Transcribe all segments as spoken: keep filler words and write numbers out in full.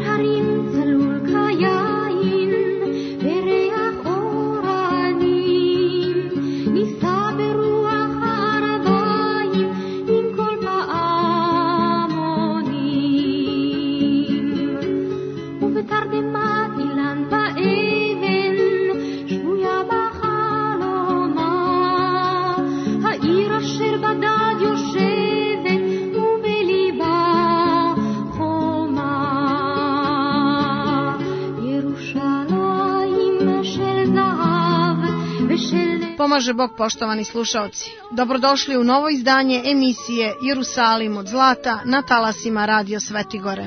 Pomaže Bog, poštovani slušaoci. Dobrodošli u novo izdanje emisije Jerusalim od zlata na talasima Radio Svetigore.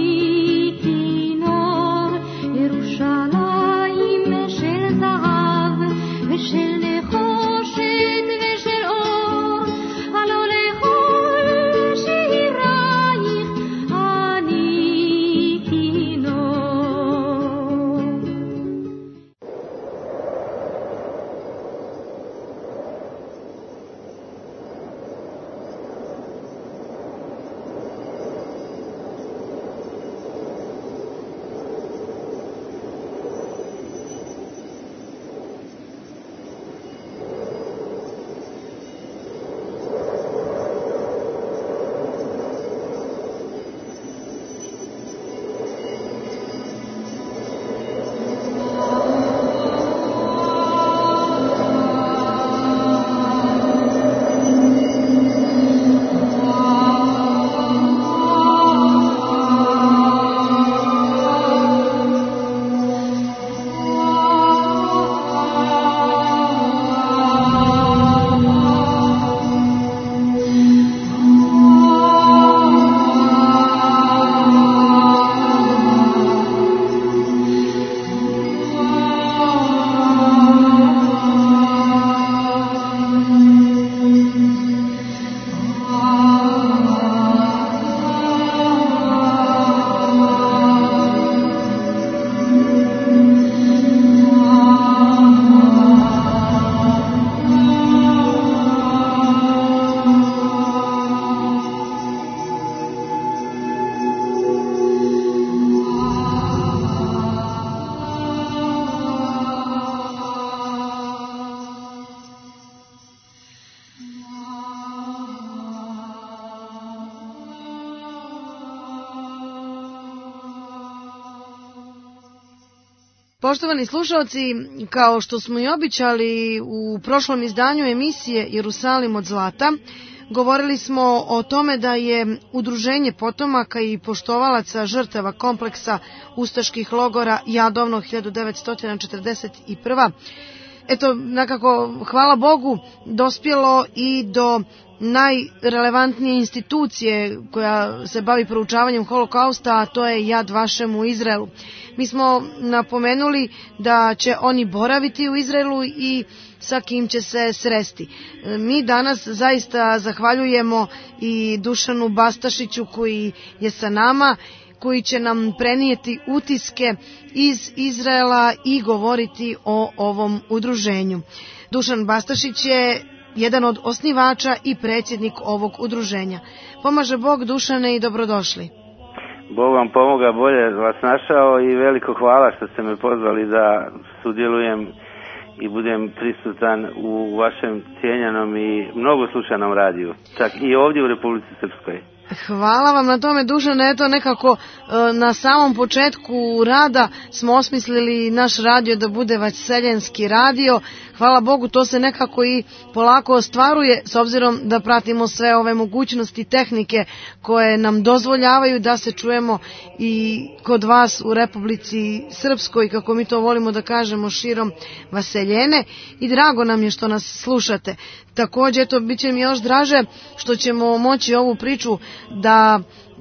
Poštovani slušalci, kao što smo i običali u prošlom izdanju emisije Jerusalim od zlata, govorili smo o tome da je Udruženje potomaka i poštovalaca žrtava kompleksa ustaških logora Jadovno hiljadu devetsto četrdeset prve. Eto, nekako, hvala Bogu, dospjelo i do najrelevantnije institucije koja se bavi proučavanjem holokausta, a to je Jad Vašem u Izraelu. Mi smo napomenuli da će oni boraviti u Izraelu i sa kim će se sresti. Mi danas zaista zahvaljujemo i Dušanu Bastašiću koji je sa nama, koji će nam prenijeti utiske iz Izraela i govoriti o ovom udruženju. Dušan Bastašić je jedan od osnivača i predsjednik ovog udruženja. Pomaže Bog, Dušane, i dobrodošli. Bog vam pomoga, bolje vas našao i veliko hvala što ste me pozvali da sudjelujem i budem prisutan u vašem cijenjenom i mnogo slušanom radiju, čak i ovdje u Republici Srpskoj. Hvala vam na tome, Dušane. Eto, nekako na samom početku rada smo osmislili naš radio da bude vaseljenski radio. Hvala Bogu, to se nekako i polako ostvaruje, s obzirom da pratimo sve ove mogućnosti tehnike koje nam dozvoljavaju da se čujemo i kod vas u Republici Srpskoj, kako mi to volimo da kažemo, širom vaseljene, i drago nam je što nas slušate. Također, eto, bit će mi još draže što ćemo moći ovu priču da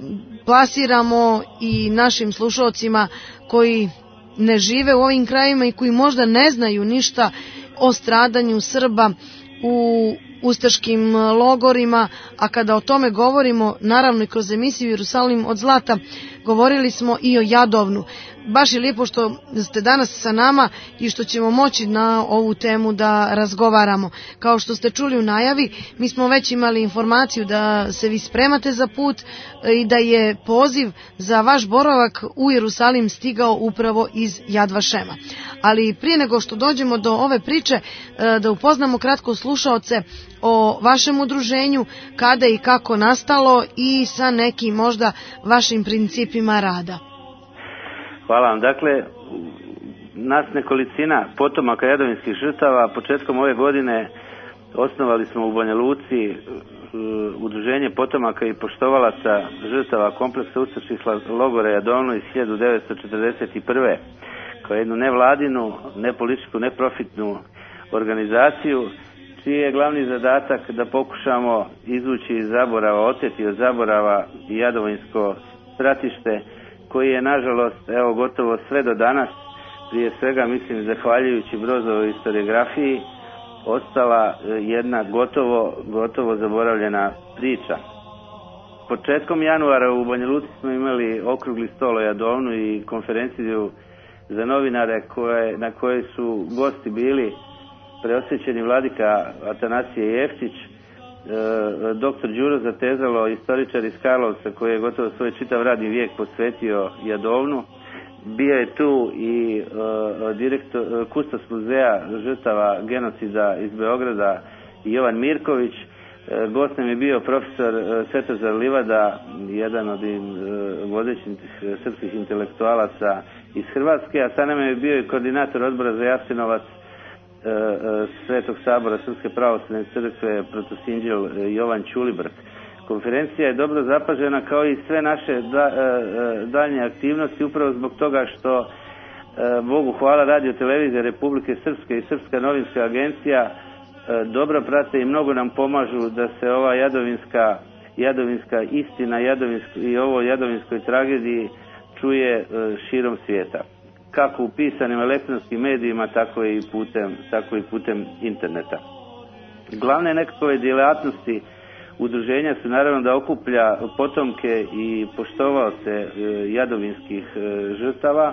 plasiramo i našim slušalcima koji ne žive u ovim krajevima i koji možda ne znaju ništa o stradanju Srba u ustaškim logorima, a kada o tome govorimo, naravno i kroz emisiju Jerusalim od zlata, govorili smo i o Jadovnu. Baš je lijepo što ste danas sa nama i što ćemo moći na ovu temu da razgovaramo. Kao što ste čuli u najavi, mi smo već imali informaciju da se vi spremate za put i da je poziv za vaš boravak u Jerusalim stigao upravo iz Yad Vashema. Ali prije nego što dođemo do ove priče, da upoznamo kratko slušaoce o vašem udruženju, kada i kako nastalo i sa nekim možda vašim principima rada. Hvala vam. Dakle, nas nekolicina potomaka jadovinskih žrtava početkom ove godine osnovali smo u Banja Luci udruženje potomaka i poštovalaca žrtava kompleksa ustaških logora Jadovno iz hiljadu devetsto četrdeset prve. kao jednu nevladinu, nepolitičku, neprofitnu organizaciju, čiji je glavni zadatak da pokušamo izvući iz zaborava, oteti od zaborava i Jadovinsko stratište, koji je nažalost evo gotovo sve do danas, prije svega mislim zahvaljujući Brozovoj historiografiji, ostala jedna gotovo, gotovo zaboravljena priča. Početkom januara u Banja Luci smo imali okrugli stol o Jadovnu i konferenciju za novinare koje, na kojoj su gosti bili preosjećeni vladika Atanasije Jeftić, e, doktor Đuro Zatezalo, istoričar iz Karlovca koji je gotovo svoj čitav radni vijek posvetio Jadovnu. Bio je tu i e, direktor, e, kustos muzeja žrtava genocida iz Beograda Jovan Mirković. E, gost nam je bio profesor e, Svetozar Livada, jedan od e, vodećih srpskih intelektualaca iz Hrvatske, a sa nama je bio i koordinator odbora za Jasenovac e, e, Svetog sabora Srpske pravoslavne crkve protosinđel Jovan Ćulibrk. Konferencija je dobro zapažena kao i sve naše da, e, daljnje aktivnosti upravo zbog toga što e, Bogu hvala Radio televizija Republike Srpske i Srpska novinska agencija e, dobro prate i mnogo nam pomažu da se ova jadovinska, jadovinska istina jadovinsk, i ovo jadovinskoj tragediji čuje e, širom svijeta. Kako u pisanim elektronskim medijima, tako i putem, tako i putem interneta. Glavne nekakve djelatnosti udruženja su naravno da okuplja potomke i poštovaoce e, jadovinskih e, žrtava, e,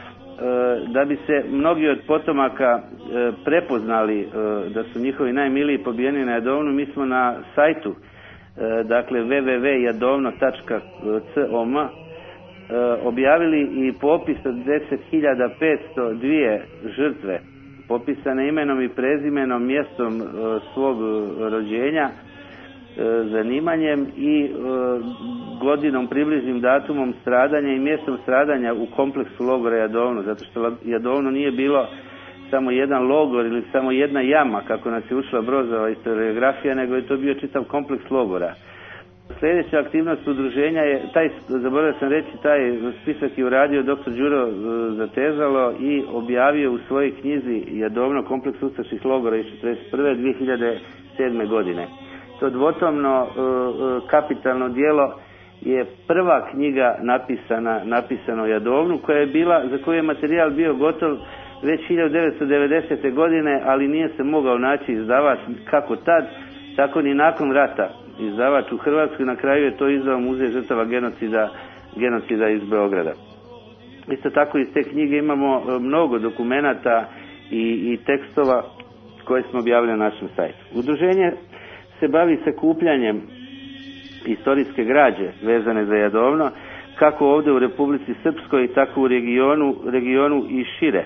da bi se mnogi od potomaka e, prepoznali e, da su njihovi najmiliji pobijeni na Jadovnu. Mi smo na sajtu, e, dakle w w w tačka jadovno tačka com e, objavili i popis od deset hiljada petsto dva žrtve, popisane imenom i prezimenom, mjestom e, svog rođenja, zanimanjem i e, godinom, približnim datumom stradanja i mjestom stradanja u kompleksu logora Jadovno, zato što Jadovno nije bilo samo jedan logor ili samo jedna jama, kako nas je učila Brozova historiografija, nego je to bio čitav kompleks logora. Sljedeća aktivnost udruženja je, taj, zaboravio sam reći, taj spisak je uradio doktor Đuro Zatezalo i objavio u svojoj knjizi Jadovno, kompleks ustaških logora iz četrdeset prve do dvije hiljade sedme. godine. To dvotomno uh, kapitalno djelo je prva knjiga napisana, napisana o Jadovnu, koja je bila, za koju je materijal bio gotov već hiljadu devetsto devedesete. godine, ali nije se mogao naći izdavač kako tad, tako ni nakon rata. Izdavač u Hrvatskoj, na kraju je to izdao Muzej žrtava genocida, genocida iz Beograda. Isto tako iz te knjige imamo mnogo dokumenata i, i tekstova koje smo objavili na našem sajtu. Udruženje se bavi sakupljanjem istorijske građe vezane za Jadovno, kako ovdje u Republici Srpskoj, tako u regionu, regionu i šire.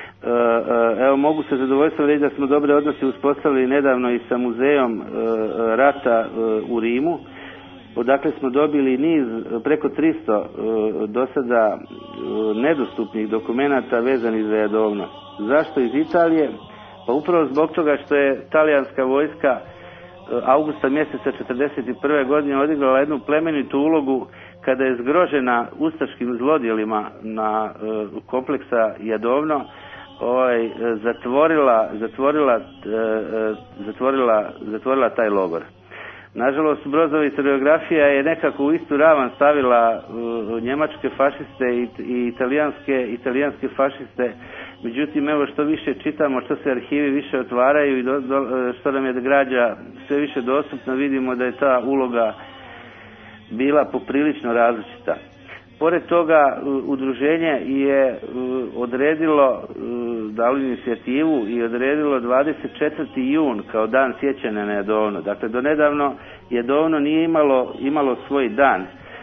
Evo, mogu se zadovoljstvom reći da smo dobre odnose uspostavili nedavno i sa muzejom rata u Rimu, odakle smo dobili niz, preko tristo do sada nedostupnih dokumenata vezanih za Jadovno. Zašto iz Italije? Pa upravo zbog toga što je talijanska vojska augusta mjeseca četrdeset prve. godine odigrala jednu plemenitu ulogu kada je zgrožena ustaškim zlodjelima na uh, kompleksa Jadovno, ovaj, zatvorila, zatvorila, uh, zatvorila, zatvorila taj logor. Nažalost, Brozova historiografija je nekako u istu ravan stavila uh, njemačke fašiste i, i italijanske, italijanske fašiste Međutim, evo što više čitamo, što se arhivi više otvaraju i do, do, što nam je građa sve više dostupna, vidimo da je ta uloga bila poprilično različita. Pored toga, udruženje je odredilo, dalo inicijativu i odredilo dvadeset četvrti jun kao dan sjećanja na Jadovno. Dakle, donedavno Jadovno nije imalo, imalo svoj dan.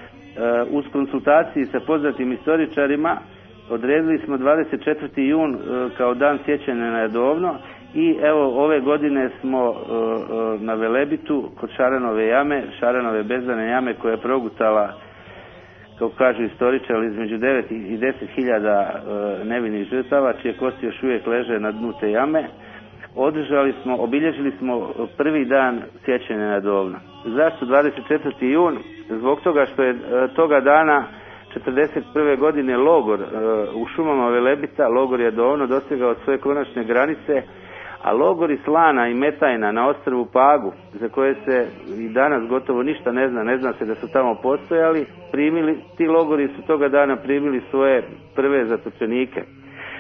Uz konsultaciji sa poznatim istoričarima odredili smo dvadeset četvrti jun kao dan sjećanja na Jadovno i evo ove godine smo na Velebitu kod Šaranove jame, Šaranove bezdane jame koja je progutala, kao kažu istoričari, između devet i deset hiljada nevinih žrtava, čije kosti još uvijek leže na dnu te jame. Održali smo, obilježili smo prvi dan sjećanja na Jadovno. Zašto dvadeset četvrti jun? Zbog toga što je toga dana četrdeset prve godine logor u šumama Velebita, logor Jadovno, dosegao svoje konačne granice, a logori Slana i Metajna na ostrvu Pagu, za koje se i danas gotovo ništa ne zna, ne zna se da su tamo postojali, primili, ti logori su toga dana primili svoje prve zatočenike. E,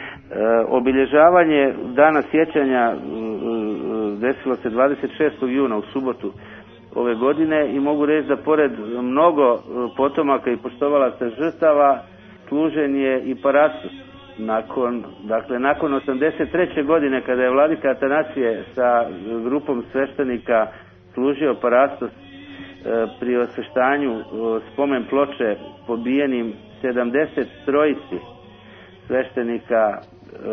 obilježavanje dana sjećanja e, desilo se dvadeset šestog juna u subotu ove godine i mogu reći da pored mnogo potomaka i poštovalaca žrtava služen je i parastos. Nakon, dakle, nakon osamdeset treće godine kada je vladika Atanasije sa grupom sveštenika služio parastos e, pri osveštanju e, spomen ploče pobijenim sedamdeset trojici sveštenika, e,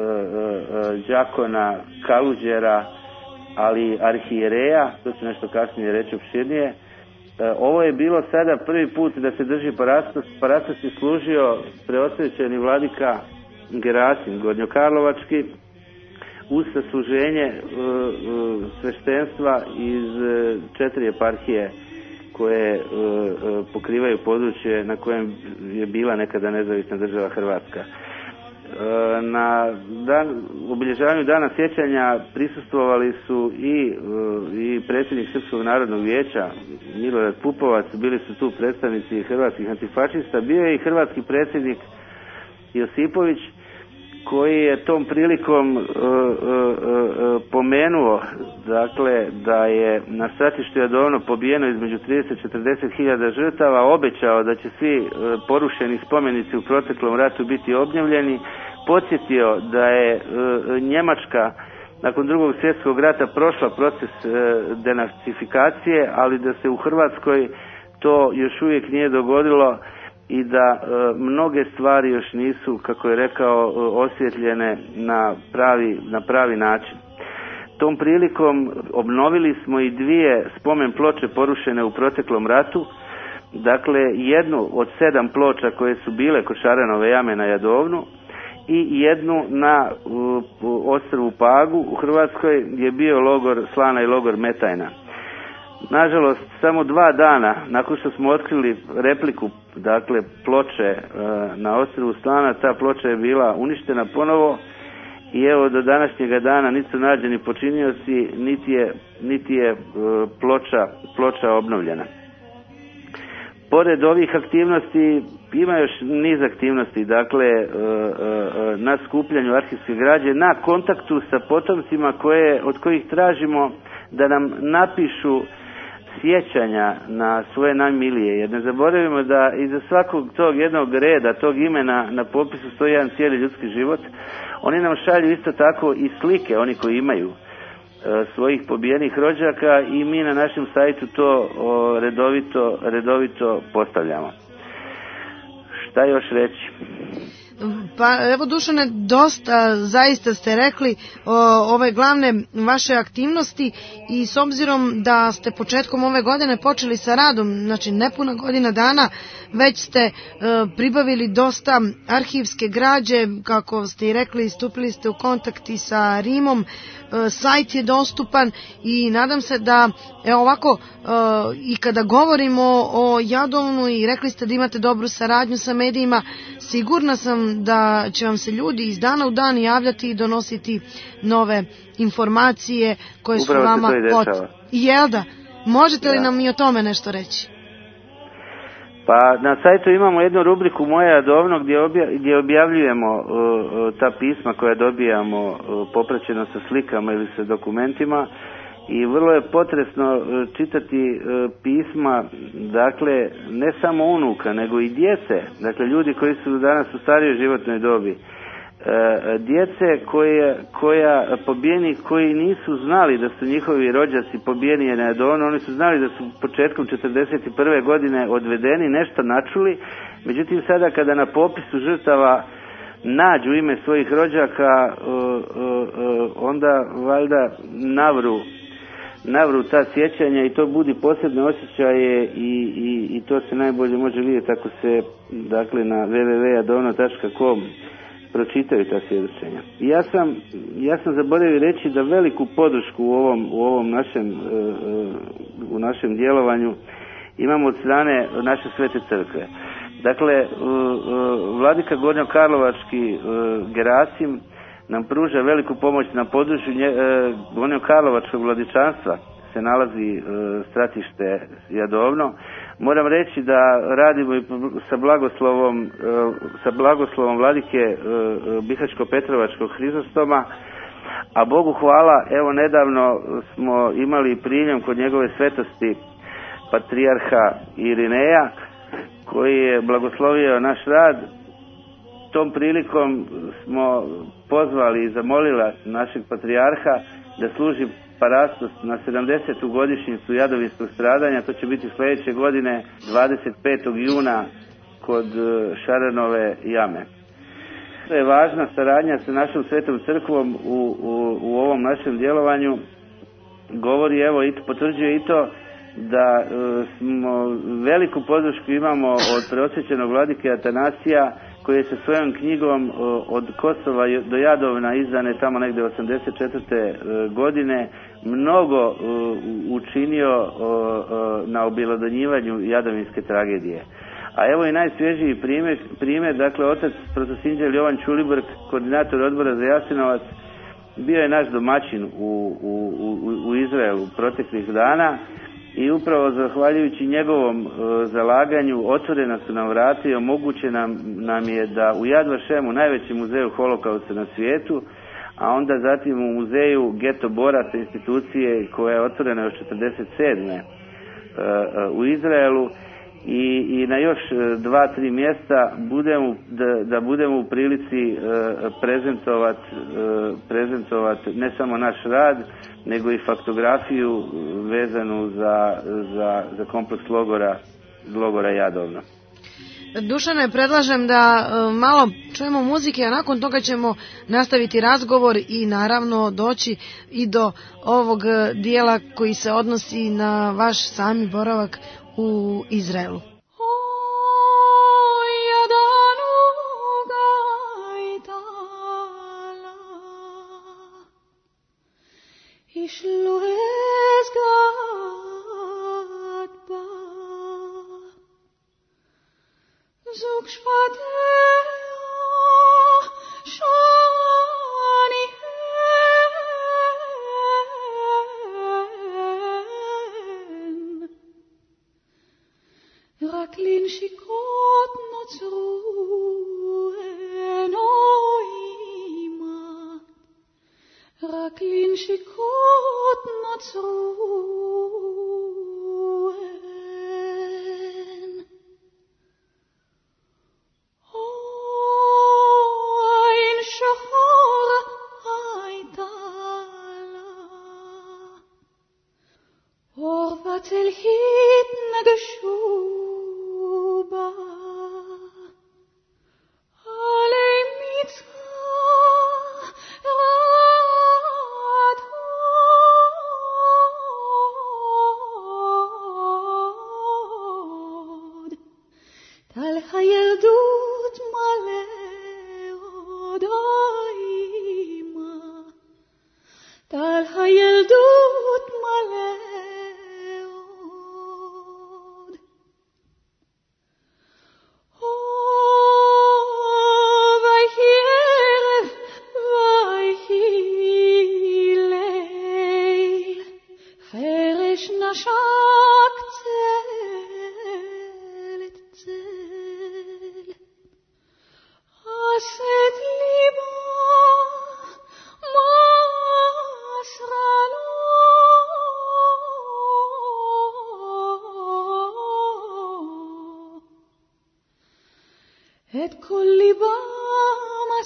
e, đakona, kaluđera, ali arhijereja, to će nešto kasnije reći opširnije. E, ovo je bilo sada prvi put da se drži parastos. Parastos je služio preosvećeni vladika Gerasim Gornjokarlovački uz sasluženje uh, uh, sveštenstva iz uh, četiri eparhije koje uh, uh, pokrivaju područje na kojem je bila nekada nezavisna država Hrvatska. Uh, na dan, obilježavanju dana sjećanja prisustvovali su i, uh, i predsjednik Srpskog narodnog vijeća Milorad Pupovac, bili su tu predstavnici hrvatskih antifašista, bio je i hrvatski predsjednik Josipović, koji je tom prilikom uh, uh, uh, pomenuo, dakle, da je na stratištu Jadovno pobijeno između trideset do četrdeset hiljada žrtava, obećao da će svi uh, porušeni spomenici u proteklom ratu biti obnavljani, podsjetio da je uh, Njemačka nakon drugog svjetskog rata prošla proces uh, denacifikacije, ali da se u Hrvatskoj to još uvijek nije dogodilo i da e, mnoge stvari još nisu, kako je rekao, e, osvjetljene na pravi, na pravi način. Tom prilikom obnovili smo i dvije spomen ploče porušene u proteklom ratu, dakle jednu od sedam ploča koje su bile kod Šaranove jame na Jadovnu i jednu na u, u ostrvu Pagu u Hrvatskoj je bio logor Slana i logor Metajna. Nažalost, samo dva dana nakon što smo otkrili repliku, dakle, ploče e, na ostrvu Slana, ta ploča je bila uništena ponovo i evo do današnjega dana niti su nađeni počinioci, niti je, niti je e, ploča, ploča obnovljena. Pored ovih aktivnosti ima još niz aktivnosti, dakle, e, e, na skupljanju arhivske građe, na kontaktu sa potomcima koje, od kojih tražimo da nam napišu sjećanja na svoje najmilije, jer ne zaboravimo da iza svakog tog jednog reda, tog imena na popisu stoji jedan cijeli ljudski život. Oni nam šalju isto tako i slike, oni koji imaju e, svojih pobijenih rođaka i mi na našem sajtu to o, redovito, redovito postavljamo. Šta još reći? Pa evo Dušane, dosta zaista ste rekli o, ove glavne vaše aktivnosti i s obzirom da ste početkom ove godine počeli sa radom, znači nepuna godina dana, već ste e, pribavili dosta arhivske građe, kako ste i rekli, stupili ste u kontakt i sa Rimom, e, sajt je dostupan i nadam se da evo ovako e, i kada govorimo o Jadovnu i rekli ste da imate dobru saradnju sa medijima, sigurna sam da će vam se ljudi iz dana u dan javljati i donositi nove informacije koje su Upravo vama potrebne. Jel da? Možete li ja. nam i o tome nešto reći? Pa na sajtu imamo jednu rubriku Moja Jadovno gdje, obja, gdje objavljujemo uh, uh, ta pisma koja dobijamo uh, popraćeno sa slikama ili sa dokumentima i vrlo je potresno uh, čitati uh, pisma, dakle ne samo unuka nego i djece, dakle ljudi koji su danas u starijoj životnoj dobi. Djece koje, koja pobijeni koji nisu znali da su njihovi rođaci pobijeni na Jadovno, oni su znali da su početkom četrdeset prve godine odvedeni, nešto načuli, međutim sada kada na popisu žrtava nađu ime svojih rođaka, onda valjda navru navru ta sjećanja i to budi posebne osjećaje i, i, i to se najbolje može vidjeti ako se dakle na w w w tačka jadovno tačka com pročitaju ta svjedočenja. Ja sam, ja sam zaboravio reći da veliku podršku u ovom, u ovom našem, u našem djelovanju imamo od strane naše Svete Crkve. Dakle, vladika Gornjokarlovački Gerasim nam pruža veliku pomoć na području Gornjokarlovačkog vladičanstva se nalazi stratište Jadovno. Moram reći da radimo i sa blagoslovom, sa blagoslovom vladike Bihačko-Petrovačkog Hrizostoma, a Bogu hvala, evo nedavno smo imali prijem kod njegove svetosti patrijarha Irineja, koji je blagoslovio naš rad. Tom prilikom smo pozvali i zamolila našeg patrijarha da služi parastos na sedamdesetu godišnjicu Jadovinskog stradanja. To će biti sljedeće godine dvadeset petog juna kod Šaranove jame. To je važna saradnja sa našom Svetom crkvom u, u, u ovom našem djelovanju. Govori, evo, i potvrđuje i to da e, smo veliku podršku imamo od preosvećenog vladike Atanasija, koji je sa svojom knjigom e, od Kosova do Jadovna, izdane tamo negdje osamdeset četvrte E, godine, mnogo e, učinio e, e, na obilodanjivanju jadovinske tragedije. A evo i najsvježiji primjer, primjer dakle otac protosinđel Jovan Čulibrk, koordinator odbora za Jasenovac, bio je naš domaćin u, u, u, u Izraelu proteklih dana i upravo zahvaljujući njegovom e, zalaganju otvorena su nam vrata i omogućeno nam, nam je da u Yad Vašemu, najvećem muzeju holokausta na svijetu, a onda zatim u muzeju Geto boraca, institucije koja je otvorena još četrdeset sedme E, e, u Izraelu, I, i na još dva, tri mjesta budemo, da, da budemo u prilici e, prezentovati e, prezentovat ne samo naš rad, nego i faktografiju vezanu za, za, za kompleks logora, logora Jadovno. Dušane, predlažem da e, malo čujemo muzike, a nakon toga ćemo nastaviti razgovor i naravno doći i do ovog dijela koji se odnosi na vaš sami boravak u Izraelu.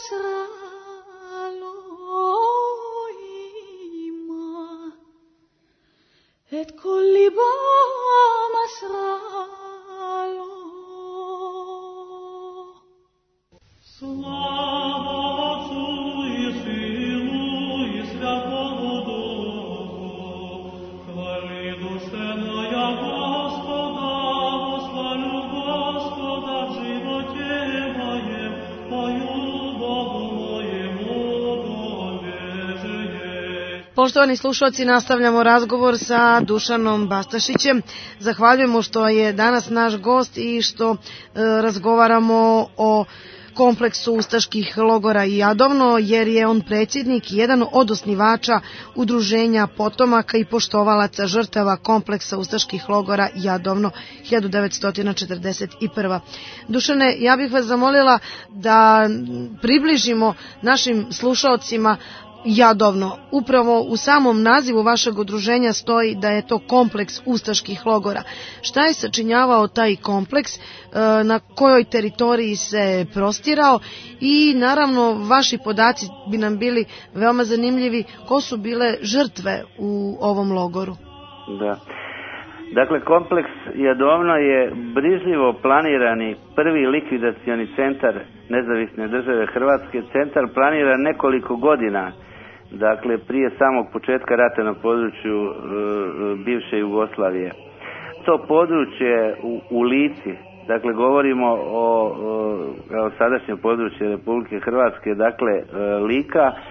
את כל ליבו מסרה לו. Слава Отцу и Сыну и Святому Духу, хвали душе моя Господа, восхвалю Господа в животе моем, пою Богу моему долежение. Poštovani slušalci, nastavljamo razgovor sa Dušanom Bastašićem. Zahvaljujemo što je danas naš gost i što e, razgovaramo o kompleksu ustaških logora Jadovno, jer je on predsjednik i jedan od osnivača udruženja potomaka i poštovalaca žrtava kompleksa ustaških logora Jadovno hiljadu devetsto četrdeset prve. Dušane, ja bih vas zamolila da približimo našim slušalcima Jadovno. Upravo u samom nazivu vašeg udruženja stoji da je to kompleks ustaških logora. Šta je sačinjavao taj kompleks, na kojoj teritoriji se prostirao i naravno vaši podaci bi nam bili veoma zanimljivi, ko su bile žrtve u ovom logoru? Da. Dakle, kompleks Jadovno je brižljivo planirani prvi likvidacioni centar Nezavisne države Hrvatske. Centar planiran nekoliko godina, dakle prije samog početka rata na području e, bivše Jugoslavije. To područje u, u Lici, dakle govorimo o, o, o sadašnjem području Republike Hrvatske, dakle e, Lika, e,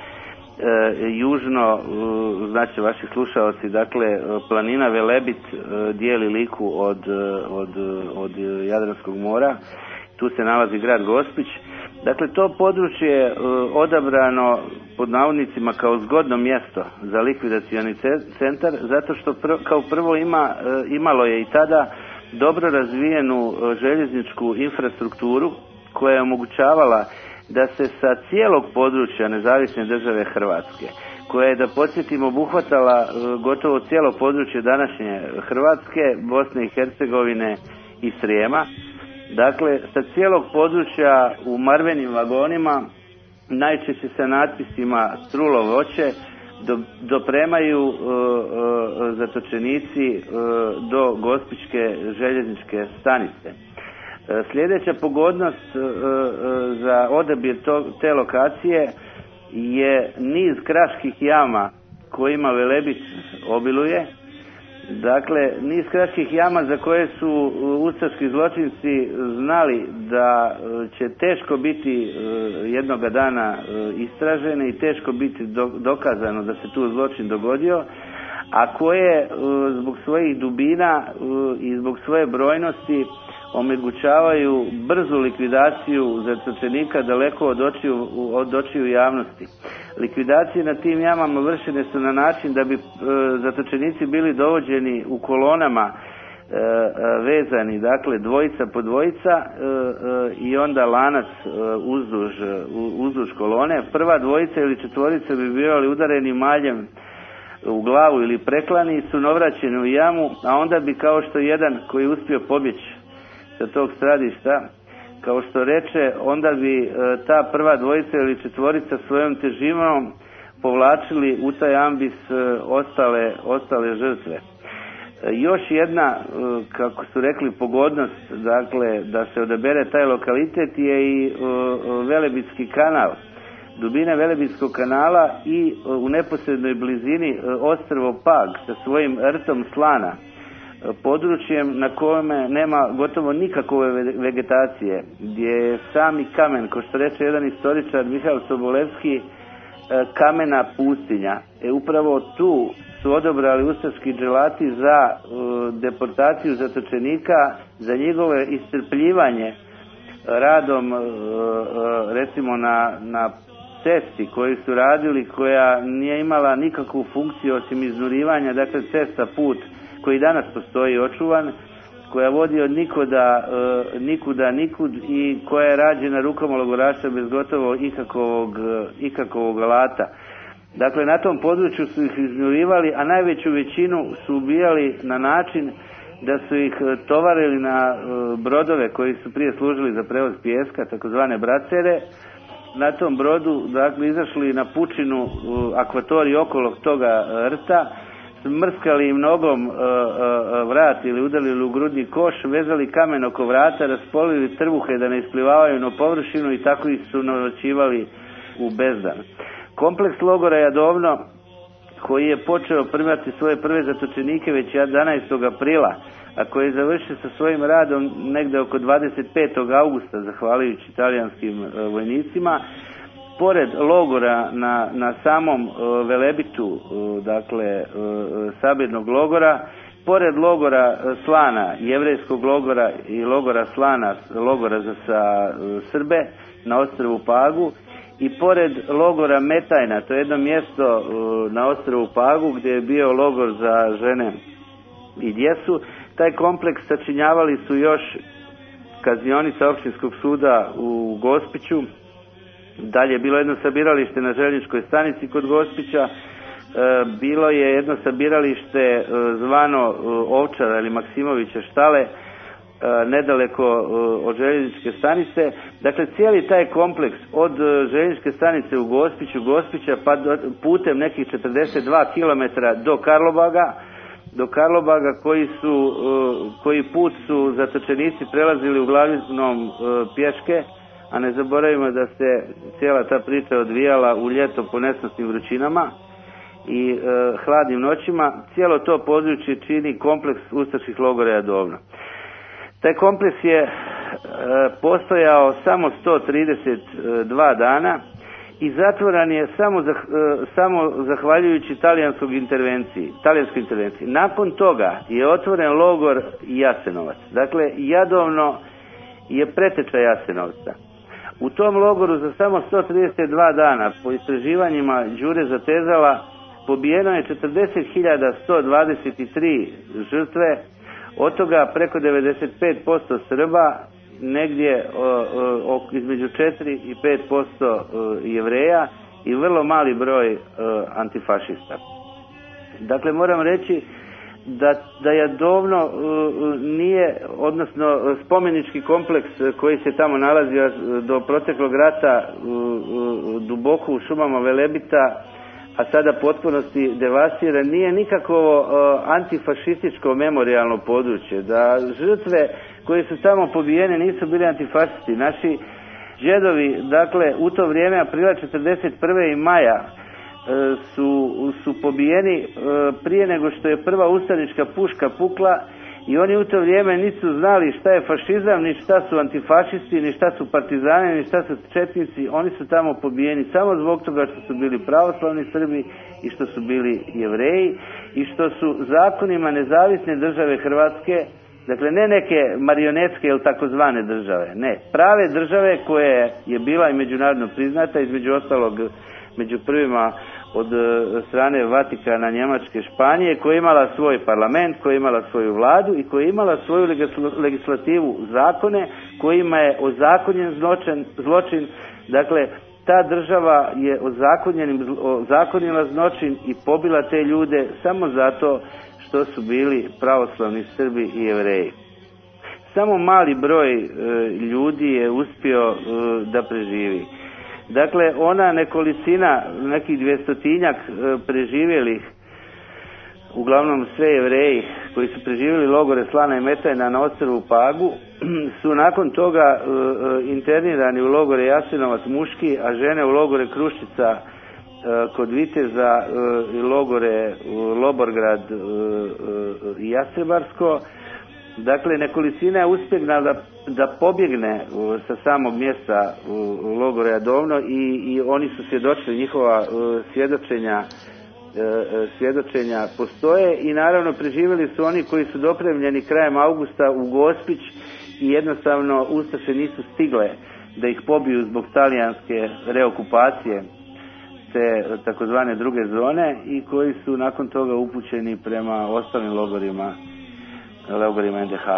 južno, e, znači vaši slušalci, dakle planina Velebit e, dijeli Liku od, od, od Jadranskog mora, tu se nalazi grad Gospić. Dakle, to područje je odabrano pod navodnicima kao zgodno mjesto za likvidacioni centar, zato što pr- kao prvo ima, imalo je i tada dobro razvijenu željezničku infrastrukturu koja je omogućavala da se sa cijelog područja Nezavisne države Hrvatske, koja je, da podsjetimo, obuhvatala gotovo cijelo područje današnje Hrvatske, Bosne i Hercegovine i Srijema, dakle, sa cijelog područja u marvenim vagonima, najčešće sa natpisima trulo voće, do, dopremaju uh, uh, zatočenici uh, do Gospićke željezničke stanice. Uh, sljedeća pogodnost uh, uh, za odabir to, te lokacije je niz kraških jama kojima Velebit obiluje. Dakle, niz kraških jama za koje su ustaški zločinci znali da će teško biti jednoga dana istražene i teško biti dokazano da se tu zločin dogodio, a koje zbog svojih dubina i zbog svoje brojnosti omogućavaju brzu likvidaciju zatočenika daleko od očiju, od očiju javnosti. Likvidacije na tim jamama vršene su na način da bi e, zatočenici bili dovođeni u kolonama, e, vezani, dakle dvojica po dvojica e, e, i onda lanac e, uzduž, uzduž kolone. Prva dvojica ili četvorica bi bivali udareni maljem u glavu ili preklani, su novraćeni u jamu, a onda bi, kao što jedan koji je uspio pobjeći sa tog stradišta, kao što reče, onda bi e, ta prva dvojica ili četvorica svojom težinom povlačili u taj ambis e, ostale, ostale žrtve. E, još jedna, e, kako su rekli, pogodnost, dakle, da se odabere taj lokalitet je i e, Velebitski kanal. Dubina Velebitskog kanala i e, u neposrednoj blizini e, ostrvo Pag sa svojim rtom slana, područjem na kome nema gotovo nikakove vegetacije, gdje je sami kamen, kao što reče jedan istoričar Mihail Sobolevski, kamena pustinja. E upravo tu su odabrali ustaški dželati za uh, deportaciju zatočenika, za njegove iscrpljivanje radom uh, uh, recimo na, na cesti koju su radili, koja nije imala nikakvu funkciju osim iznurivanja, dakle cesta, put koji danas postoji očuvan, koja vodi od nikuda, e, nikuda nikud i koja je rađena rukama logoraša bez gotovo ikakvog, ikakvog alata. Dakle, na tom području su ih iznurivali, a najveću većinu su ubijali na način da su ih tovarili na e, brodove koji su prije služili za prevoz pijeska, takozvane bracere, na tom brodu, dakle, izašli na pučinu u akvatoriji okolo toga rta, smrskali im nogom vrat ili udarili u grudni koš, vezali kamen oko vrata, raspolili trbuhe da ne isplivavaju na površinu i tako ih su noćivali u bezdan. Kompleks logora Jadovno, koji je počeo primati svoje prve zatočenike već jedanaestog aprila, a koji je završio sa svojim radom negde oko dvadeset petog augusta, zahvaljujući italijanskim vojnicima, pored logora na, na samom Velebitu, dakle sabirnog logora, pored logora Slana, jevrejskog logora i logora Slana, logora za sa Srbe na ostrvu Pagu, i pored logora Metajna, to je jedno mjesto na ostrvu Pagu gdje je bio logor za žene i djecu. Taj kompleks sačinjavali su još kaznionica općinskog suda u Gospiću, dalje je bilo jedno sabiralište na željezničkoj stanici kod Gospića, bilo je jedno sabiralište zvano Ovčara ili Maksimovića štale, nedaleko od željezničke stanice. Dakle, cijeli taj kompleks od željezničke stanice u Gospiću, Gospića pa do, putem nekih četrdeset dva kilometra do Karlobaga, do Karlobaga koji su, koji put su zatočenici prelazili uglavnom pješke, a ne zaboravimo da se cijela ta priča odvijala u ljeto po nesnosnim vrućinama i e, hladnim noćima. Cijelo to područje čini kompleks ustaških logora Jadovno. Taj kompleks je e, postojao samo sto trideset dva dana i zatvoran je samo, zah, e, samo zahvaljujući talijanskog intervenciji, talijanskoj intervenciji. Nakon toga je otvoren logor Jasenovac. Dakle, Jadovno je preteča Jasenovca. U tom logoru za samo sto trideset dva dana, po istraživanjima Đure Zatezala, pobijeno je četrdeset hiljada sto dvadeset tri žrtve, od toga preko devedeset pet posto Srba, negdje o, o, između četiri i pet posto Jevreja i vrlo mali broj o, antifašista. Dakle, moram reći da, da Jadovno uh, nije, odnosno spomenički kompleks koji se tamo nalazio do proteklog rata uh, uh, duboko u šumama Velebita, a sada potpunosti devastiran, nije nikakvo uh, antifašističko memorijalno područje. Da žrtve koje su tamo pobijene nisu bili antifašisti. Naši džedovi, dakle, u to vrijeme aprila četrdeset prve i maja su, su pobijeni prije nego što je prva ustanička puška pukla i oni u to vrijeme nisu znali šta je fašizam, ni šta su antifašisti, ni šta su partizani, ni šta su četnici. Oni su tamo pobijeni samo zbog toga što su bili pravoslavni Srbi i što su bili Jevreji i što su zakonima nezavisne države Hrvatske, dakle ne neke marionetske ili takozvane države, ne, prave države koje je bila i međunarodno priznata, između ostalog među prvima od strane Vatikana, Njemačke, Španije, koja je imala svoj parlament, koja je imala svoju vladu i koja je imala svoju legislativu, zakone kojima je ozakonjen zločin, zločin. Dakle, ta država je ozakonila zločin i pobila te ljude samo zato što su bili pravoslavni Srbi i Jevreji. Samo mali broj e, ljudi je uspio e, da preživi. Dakle, ona nekolicina, nekih dvjestotinjak preživjelih, uglavnom sve Jevreji koji su preživjeli logore Slana i Metajna na ostrvu Pagu, su nakon toga internirani u logore Jasenovac muški, a žene u logore Kruščica kod Viteza i logore Loborgrad i Jastrebarsko. Dakle, nekolicina je uspjela da, da pobjegne uh, sa samog mjesta u uh, logora Jadovno i, i oni su svjedočili, njihova uh, svjedočenja, uh, svjedočenja postoje i naravno preživjeli su oni koji su dopremljeni krajem augusta u Gospić i jednostavno ustaše nisu stigle da ih pobiju zbog talijanske reokupacije te takozvane druge zone i koji su nakon toga upućeni prema ostalim logorima logorima en de ha.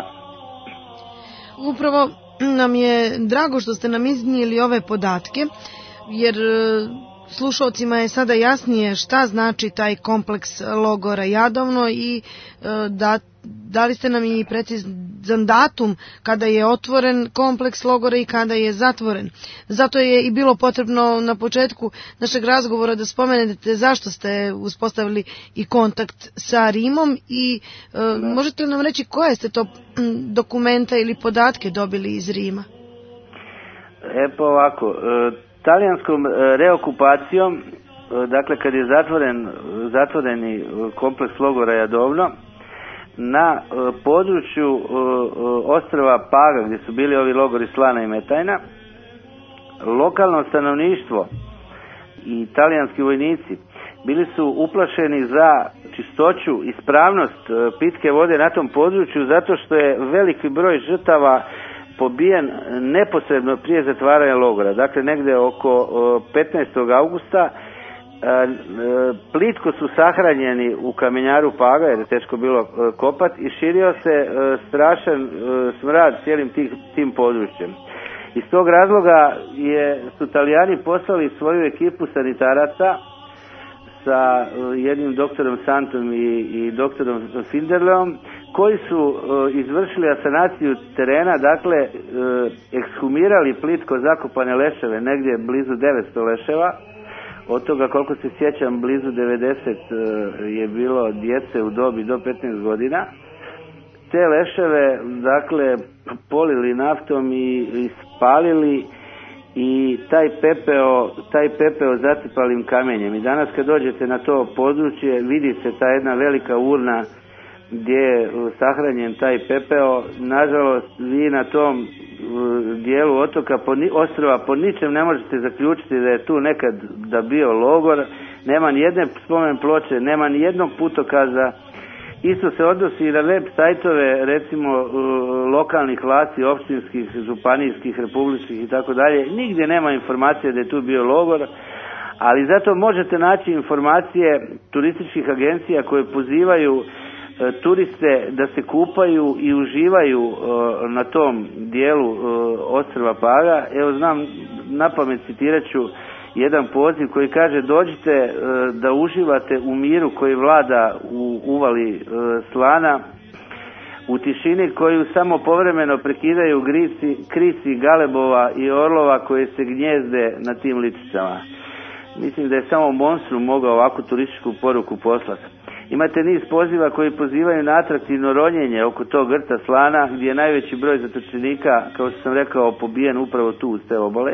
Upravo nam je drago što ste nam iznijeli ove podatke, jer slušalcima je sada jasnije šta znači taj kompleks logora Jadovno i da, dali ste nam i precizan datum kada je otvoren kompleks logora i kada je zatvoren. Zato je i bilo potrebno na početku našeg razgovora da spomenete zašto ste uspostavili i kontakt sa Rimom i da. Možete li nam reći koje ste to dokumenta ili podatke dobili iz Rima? E pa ovako, talijanskom reokupacijom, dakle kad je zatvoren, zatvoreni kompleks logora Jadovno, na području ostrva Paga gdje su bili ovi logori Slana i Metajna, lokalno stanovništvo i talijanski vojnici bili su uplašeni za čistoću i ispravnost pitke vode na tom području zato što je veliki broj žrtava pobijen neposredno prije zatvaranja logora. Dakle, negdje oko petnaestog augusta plitko su sahranjeni u kamenjaru Paga, jer je teško bilo kopat, i širio se strašan smrad cijelim tih, tim područjem. Iz tog razloga je, su Talijani poslali svoju ekipu sanitaraca sa jednim doktorom Santom i, i doktorom Finderleom, koji su uh, izvršili asanaciju terena, dakle uh, ekshumirali plitko zakopane leševe, negdje blizu devetsto leševa, od toga koliko se sjećam blizu devedeset uh, je bilo djece u dobi do petnaest godina. Te leševe, dakle, polili naftom i, i spalili i taj pepeo, taj pepeo zacipalim kamenjem. I danas kad dođete na to područje, vidi se ta jedna velika urna gdje je sahranjen taj pepeo. Nažalost, vi na tom dijelu otoka, po, ostrova, po ničem ne možete zaključiti da je tu nekad da bio logor. Nema ni jedne spomen ploče, nema ni jednog putokaza. Isto se odnosi i na web sajtove, recimo lokalnih vlasti, općinskih, županijskih, republičkih i tako dalje. Nigdje nema informacije da je tu bio logor, ali zato možete naći informacije turističkih agencija koje pozivaju e, turiste da se kupaju i uživaju e, na tom dijelu e, ostrva Paga. Evo, znam, napamet citirat ću jedan poziv koji kaže: dođite e, da uživate u miru koji vlada u uvali e, Slana, u tišini koju samo povremeno prekidaju grisi, krisi galebova i orlova koje se gnjezde na tim ličicama. Mislim da je samo monstrum mogao ovakvu turističku poruku poslati. Imate niz poziva koji pozivaju na atraktivno ronjenje oko tog rta Slana, gdje je najveći broj zatočenika, kao što sam rekao, pobijen upravo tu uz te obale.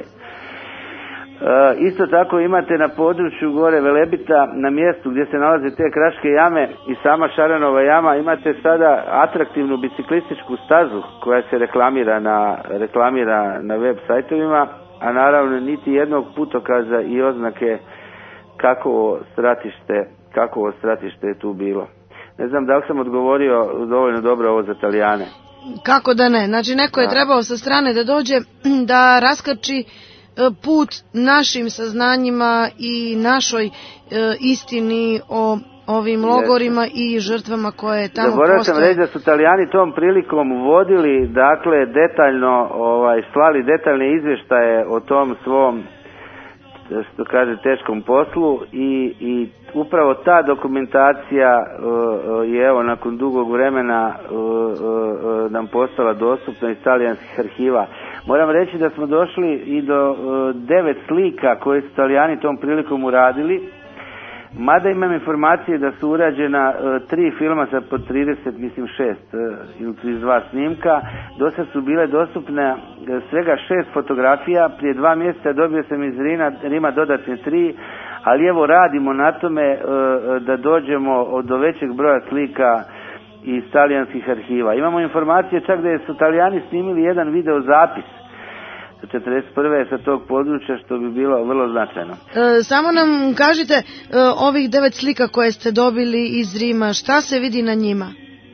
E, isto tako imate na području gore Velebita, na mjestu gdje se nalaze te Kraške jame i sama Šaranova jama, imate sada atraktivnu biciklističku stazu koja se reklamira na, reklamira na web sajtovima, a naravno niti jednog putokaza i oznake kakvo stratište, kakvo stratište je tu bilo. Ne znam da li sam odgovorio dovoljno dobro ovo za Talijane. Kako da ne? Znači neko je trebao sa strane da dođe da raskači put našim saznanjima i našoj e, istini o ovim logorima i žrtvama koje tamo postoje. Zaboravio sam reći da su Talijani tom prilikom vodili, dakle, detaljno, ovaj, slali detaljne izvještaje o tom svom, što kaže, teškom poslu i, i upravo ta dokumentacija uh, je, evo, nakon dugog vremena uh, uh, nam postala dostupna iz talijanskih arhiva. Moram reći da smo došli i do uh, devet slika koje su Talijani tom prilikom uradili, mada imam informacije da su urađena uh, tri filma sa po trideset, mislim šest uh, ili trideset dva snimka. Do sad su bile dostupne uh, svega šest fotografija. Prije dva mjeseca dobio sam iz Rima, Rima dodatne tri, ali evo radimo na tome uh, da dođemo do većeg broja slika iz talijanskih arhiva. Imamo informacije čak da su Talijani snimili jedan video zapis četrdeset prve sa tog područja, što bi bilo vrlo značajno. E, samo nam kažite, e, ovih devet slika koje ste dobili iz Rima, šta se vidi na njima?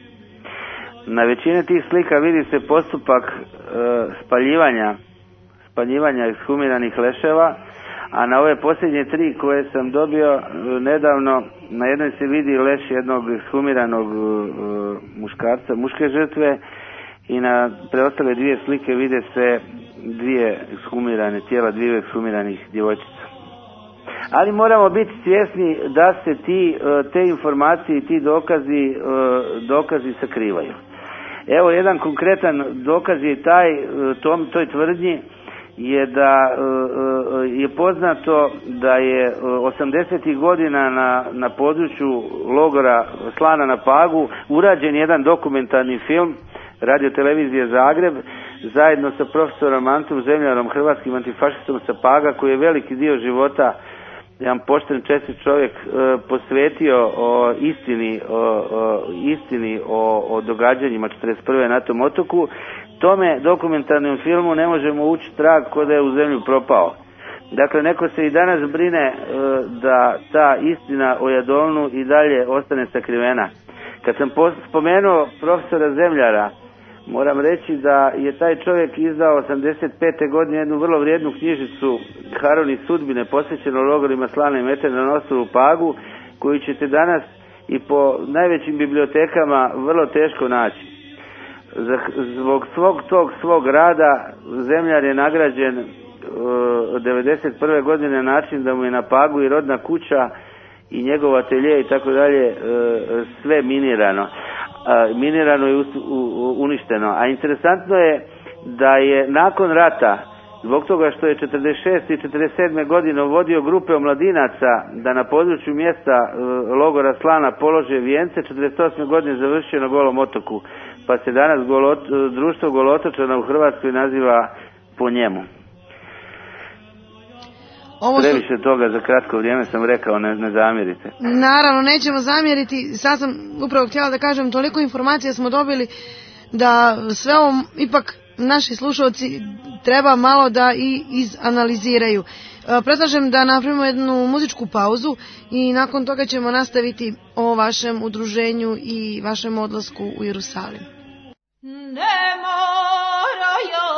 Na većini tih slika vidi se postupak e, spaljivanja, spaljivanja ekshumiranih leševa, a na ove posljednje tri koje sam dobio e, nedavno, na jednoj se vidi leš jednog ekshumiranog e, muškarca, muške žrtve, i na preostale dvije slike vide se dvije ekshumirane tijela, dvije ekshumiranih djevojčica. ali moramo biti svjesni da se ti, te informacije i ti dokazi, dokazi sakrivaju. Evo, jedan konkretan dokaz je taj, tom, toj tvrdnji je da je poznato da je osamdesetih godina na, na području logora Slana na Pagu urađen jedan dokumentarni film Radio televizije Zagreb zajedno sa profesorom Antom Zemljarom, hrvatskim antifašistom sa Paga, koji je veliki dio života, jedan pošten čestit čovjek, posvetio o istini, o, o, istini o, o događanjima četrdeset prve na tom otoku. Tome dokumentarnom filmu ne možemo ući trag ko da je u zemlju propao. Dakle, neko se i danas brine da ta istina o Jadovnu i dalje ostane sakrivena. Kad sam spomenuo profesora Zemljara, moram reći da je taj čovjek izdao osamdeset pete godine jednu vrlo vrijednu knjižicu Haroni sudbine posvećenu logorima Slana i Meteže na ostrvu Pagu, koju ćete danas i po najvećim bibliotekama vrlo teško naći. Zbog svog tog svog rada Zemljar je nagrađen uh, devedeset prve godine na način da mu je na Pagu i rodna kuća i njegov atelje i tako dalje sve minirano. Uh, minirano i u, u, uništeno. A interesantno je da je nakon rata, zbog toga što je četrdeset šeste i četrdeset sedme godine vodio grupe omladinaca da na području mjesta uh, logora Slana polože vijence, četrdeset osme godine završio na Golom otoku, pa se danas golot, društvo Golotočana u Hrvatskoj naziva po njemu. Ovo su... Previše toga za kratko vrijeme sam rekao, ne, ne zamjerite. Naravno, nećemo zamjeriti. Sad sam upravo htjela da kažem, toliko informacija smo dobili da sve ovo ipak naši slušalci treba malo da i izanaliziraju. Predlažem da napravimo jednu muzičku pauzu i nakon toga ćemo nastaviti o vašem udruženju i vašem odlasku u Jerusalim. Ne moraju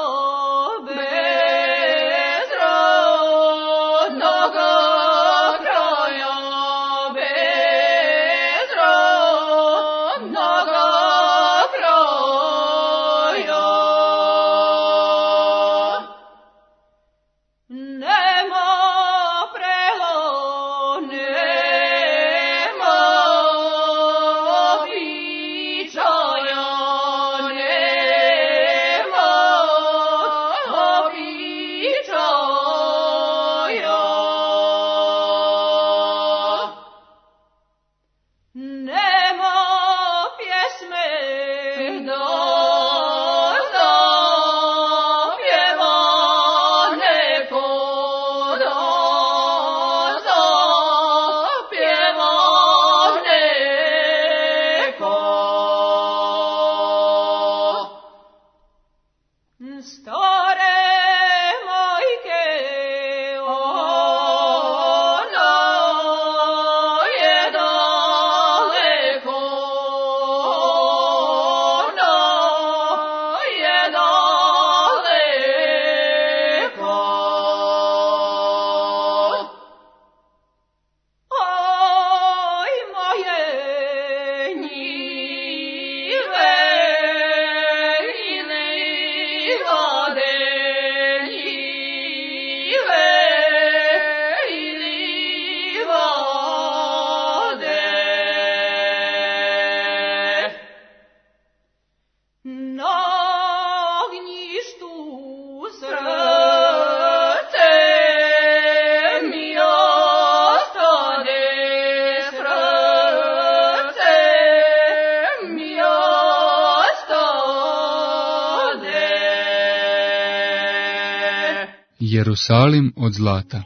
Jerusalim od zlata.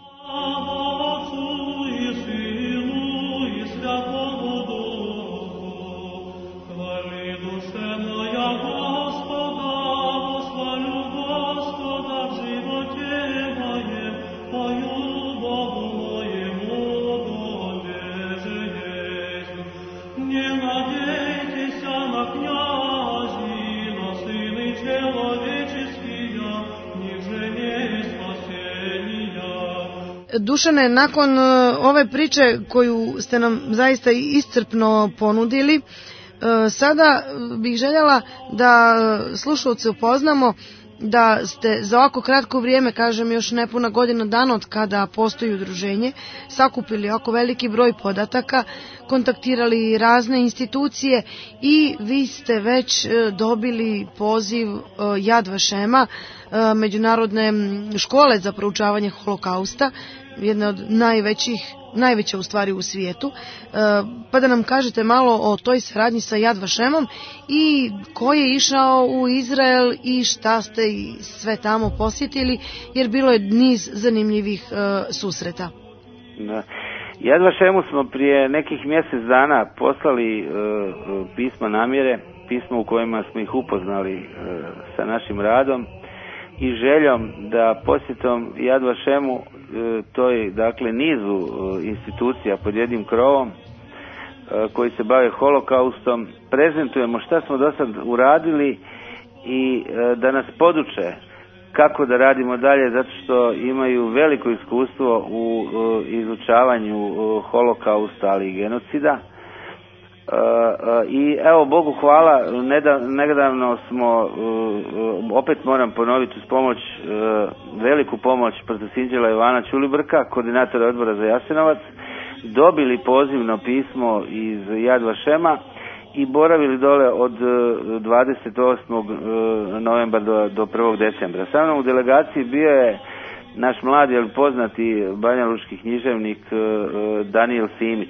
Dušane, nakon ove priče koju ste nam zaista iscrpno ponudili, sada bih željela da slušalce upoznamo da ste za ovako kratko vrijeme, kažem još nepuna godina dana od kada postoji udruženje, sakupili oko veliki broj podataka, kontaktirali razne institucije i vi ste već dobili poziv Yad Vašema, međunarodne škole za proučavanje holokausta, jedna od najvećih, najveća u stvari u svijetu, pa da nam kažete malo o toj saradnji sa Yad Vašemom i ko je išao u Izrael i šta ste sve tamo posjetili, jer bilo je niz zanimljivih susreta. Da. Yad Vašemu smo prije nekih mjesec dana poslali e, pismo namjere, pismo u kojima smo ih upoznali e, sa našim radom i željom da posjetom Yad Vašemu, e, toj dakle nizu e, institucija pod jednim krovom e, koji se bave holokaustom, prezentujemo šta smo do sad uradili i e, da nas poduče kako da radimo dalje, zato što imaju veliko iskustvo u e, izučavanju e, holokausta, ali i genocida. Uh, uh, i evo, Bogu hvala, nedavno smo, uh, opet moram ponoviti, uz pomoć, uh, veliku pomoć protosinđela Ivana Ćulibrka, koordinatora odbora za Jasenovac, dobili pozivno pismo iz Yad Vašema i boravili dole od dvadeset osmog novembra do, do prvog decembra. Sa mnom u delegaciji bio je naš mladi, ali poznati banjalučki književnik uh, Daniel Simić.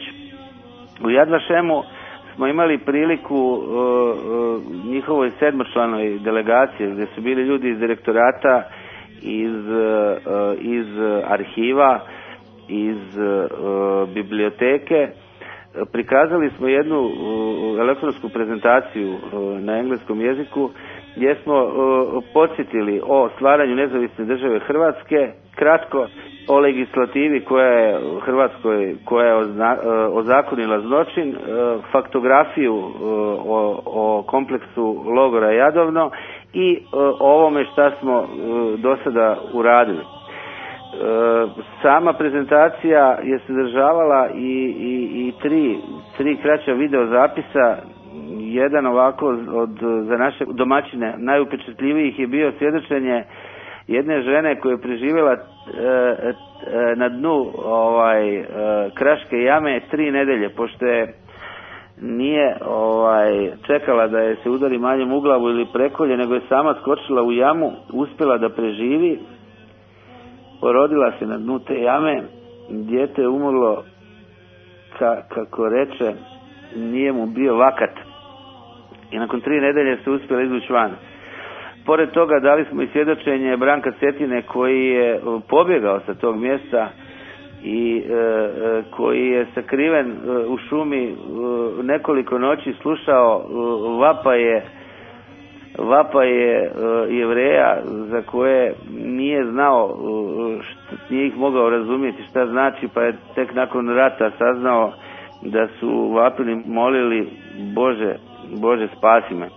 U Yad Vašemu smo imali priliku uh, uh, njihovoj sedmočlanoj delegaciji, gdje su bili ljudi iz direktorata, iz, uh, iz arhiva, iz uh, biblioteke. Prikazali smo jednu uh, elektronsku prezentaciju uh, na engleskom jeziku, gdje smo uh, podsjetili o stvaranju nezavisne države Hrvatske, kratko o legislativi koja je u Hrvatskoj, koja je ozna, uh, ozakonila zločin, uh, faktografiju uh, o, o kompleksu logora Jadovno i uh, o ovome šta smo uh, do sada uradili. Uh, sama prezentacija je sadržavala i, i, i tri, tri kraća video zapisa. Jedan ovako od, za naše domaćine najupečatljivijih je bio svjedočenje jedne žene koja je preživjela e, e, na dnu ovaj e, Kraške jame tri nedelje, pošto je nije ovaj čekala da je se udari maljem u glavu ili prekolje, nego je sama skočila u jamu, uspjela da preživi, porodila se na dnu te jame, dijete je umrlo, ka, kako reče, nije mu bio vakat. I nakon tri nedelje se uspjela izvući van. Pored toga dali smo i svjedočenje Branka Cetine, koji je pobjegao sa tog mjesta i e, e, koji je sakriven e, u šumi e, nekoliko noći slušao e, vapaje vapaje e, Jevreja za koje nije znao, e, što, nije ih mogao razumjeti šta znači, pa je tek nakon rata saznao da su vapili, molili Bože, Bože spasi me.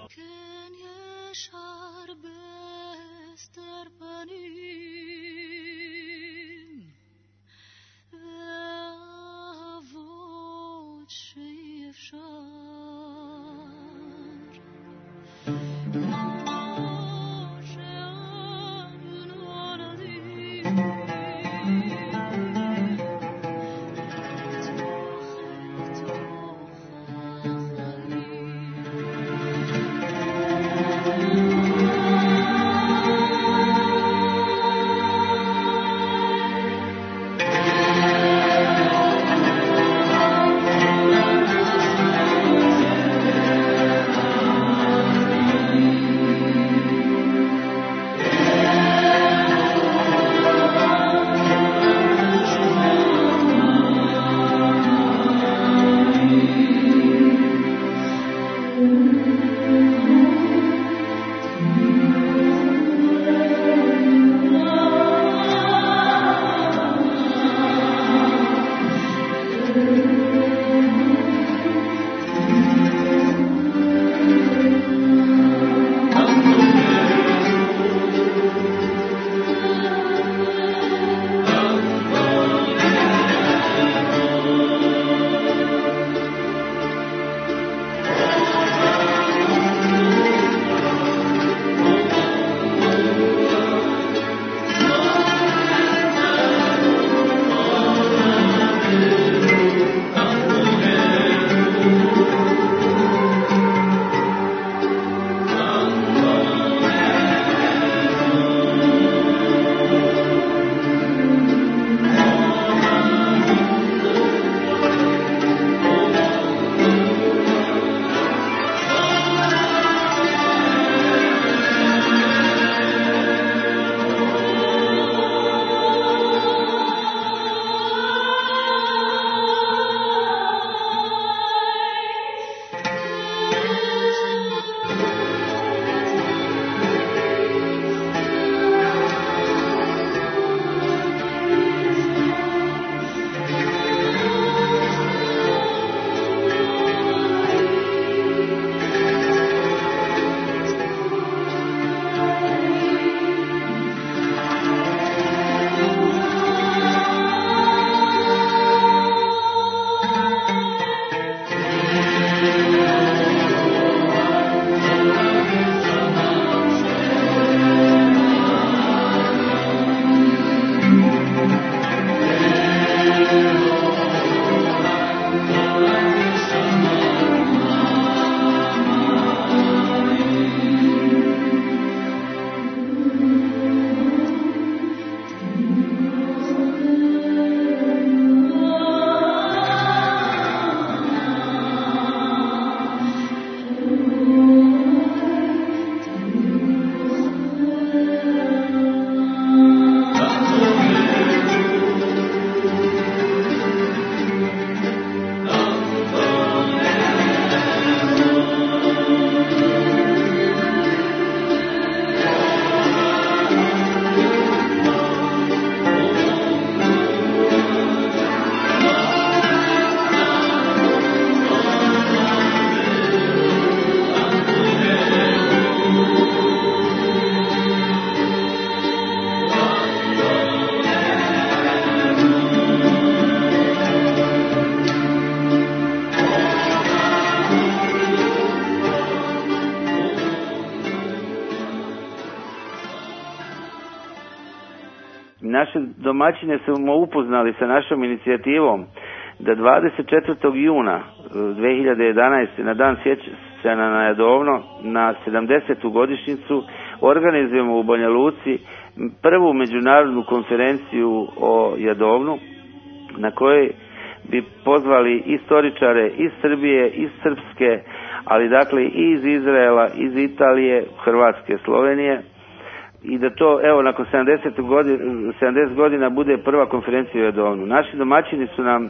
naše domaćine smo upoznali sa našom inicijativom da dvadeset četvrtog juna dve hiljade jedanaeste. na dan sjećanja na Jadovno, na sedamdesetu godišnjicu, organizujemo u Banja Luci prvu međunarodnu konferenciju o Jadovnu, na kojoj bi pozvali istoričare iz Srbije, iz Srpske, ali dakle i iz Izraela, iz Italije, Hrvatske, Slovenije, i da to, evo, nakon sedamdeset godina, sedamdeset godina bude prva konferencija u Jadovnu. Naši domaćini su nam uh,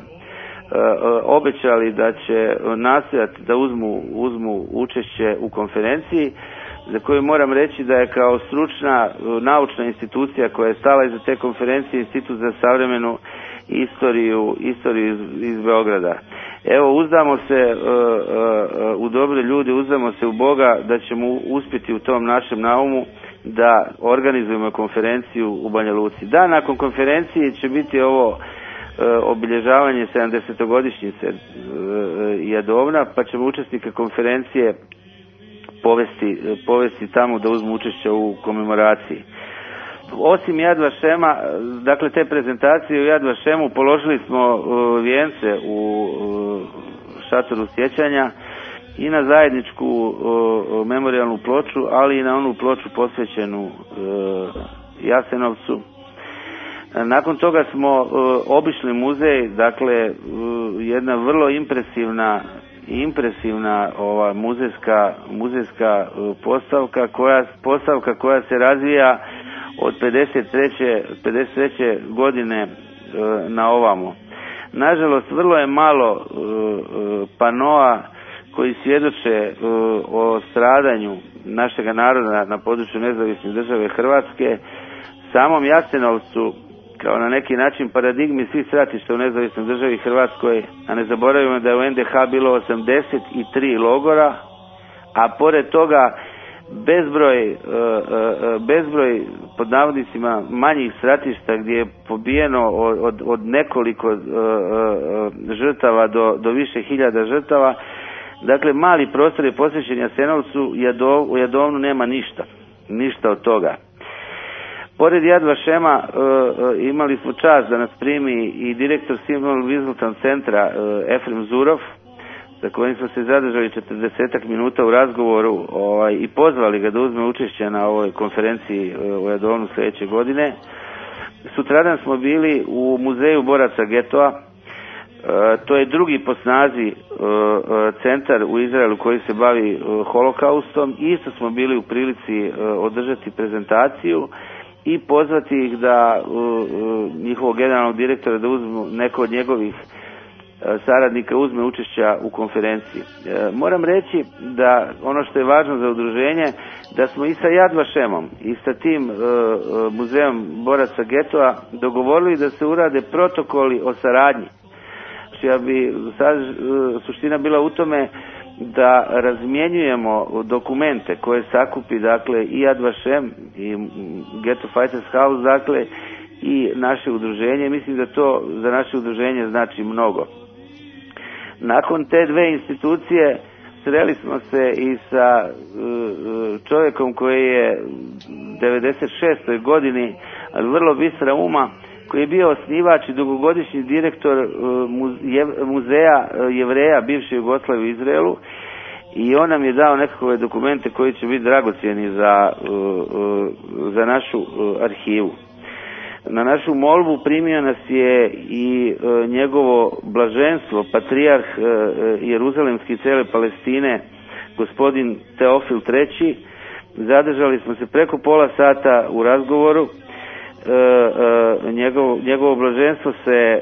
obećali da će nastojati da uzmu, uzmu učešće u konferenciji, za koju moram reći da je kao stručna uh, naučna institucija koja je stala iza te konferencije Institut za savremenu istoriju, istoriju iz, iz Beograda. Evo, uzdamo se uh, uh, u dobre ljude, uzdamo se u Boga da ćemo uspjeti u tom našem naumu da organizujemo konferenciju u Banja Luci. Da, nakon konferencije će biti ovo uh, obilježavanje sedamdesetogodišnjice uh, Jadovna, pa ćemo učesnike konferencije povesti, uh, povesti tamo da uzmu učešće u komemoraciji. Osim Yad Vašema, dakle te prezentacije u Yad Vašemu, položili smo uh, vijence u uh, šatoru sjećanja i na zajedničku uh, memorijalnu ploču, ali i na onu ploču posvećenu uh, Jasenovcu. Nakon toga smo uh, obišli muzej, dakle uh, jedna vrlo impresivna impresivna ova muzejska muzejska uh, postavka koja postavka koja se razvija od pedeset treće godine e, na ovamo. Nažalost, vrlo je malo e, panoa koji svjedoče e, o stradanju našeg naroda na području nezavisne države Hrvatske, samom Jasenovcu kao na neki način paradigmi svih stratišta u nezavisnoj državi Hrvatskoj, a ne zaboravimo da je u en de ha bilo osamdeset tri logora, a pored toga bezbroj, bezbroj pod navodnicima manjih stratišta gdje je pobijeno od, od nekoliko žrtava do, do više hiljada žrtava. Dakle, mali prostor je posvećen Jasenovcu, Jadov, u Jadovnu nema ništa, ništa od toga. Pored Yad Vašema imali smo čast da nas primi i direktor Simon Wieselton centra Efrem Zurov, za kojim smo se zadržali četrdesetak minuta u razgovoru ovaj, i pozvali ga da uzme učešće na ovoj konferenciji u Jadovnu sljedeće godine. Sutradan smo bili u muzeju boraca getoa. E, to je drugi po snazi e, centar u Izraelu koji se bavi e, holokaustom. Isto smo bili u prilici e, održati prezentaciju i pozvati ih da e, njihovog generalnog direktora da uzmu neko od njegovih saradnika uzme učešća u konferenciji. E, moram reći da ono što je važno za udruženje, da smo i sa Yad Vašemom i sa tim e, muzejom boraca getoa dogovorili da se urade protokoli o saradnji. Ja bi sad, e, suština bila u tome da razmjenjujemo dokumente koje sakupi dakle i Yad Vašem i Ghetto Fighters House, dakle i naše udruženje. Mislim da to za naše udruženje znači mnogo. Nakon te dve institucije sreli smo se i sa uh, čovjekom koji je u devedeset šestoj godini, ali vrlo bistra uma, koji je bio osnivač i dugogodišnji direktor uh, muzeja uh, Jevreja bivše Jugoslavije u Izraelu, i on nam je dao nekakve dokumente koji će biti dragocjeni za, uh, uh, za našu uh, arhivu. Na našu molbu primio nas je i e, njegovo blaženstvo, patrijarh e, Jeruzalemski i cijele Palestine, gospodin Teofil treći. Zadržali smo se preko pola sata u razgovoru. E, e, njegov, njegovo blaženstvo se e,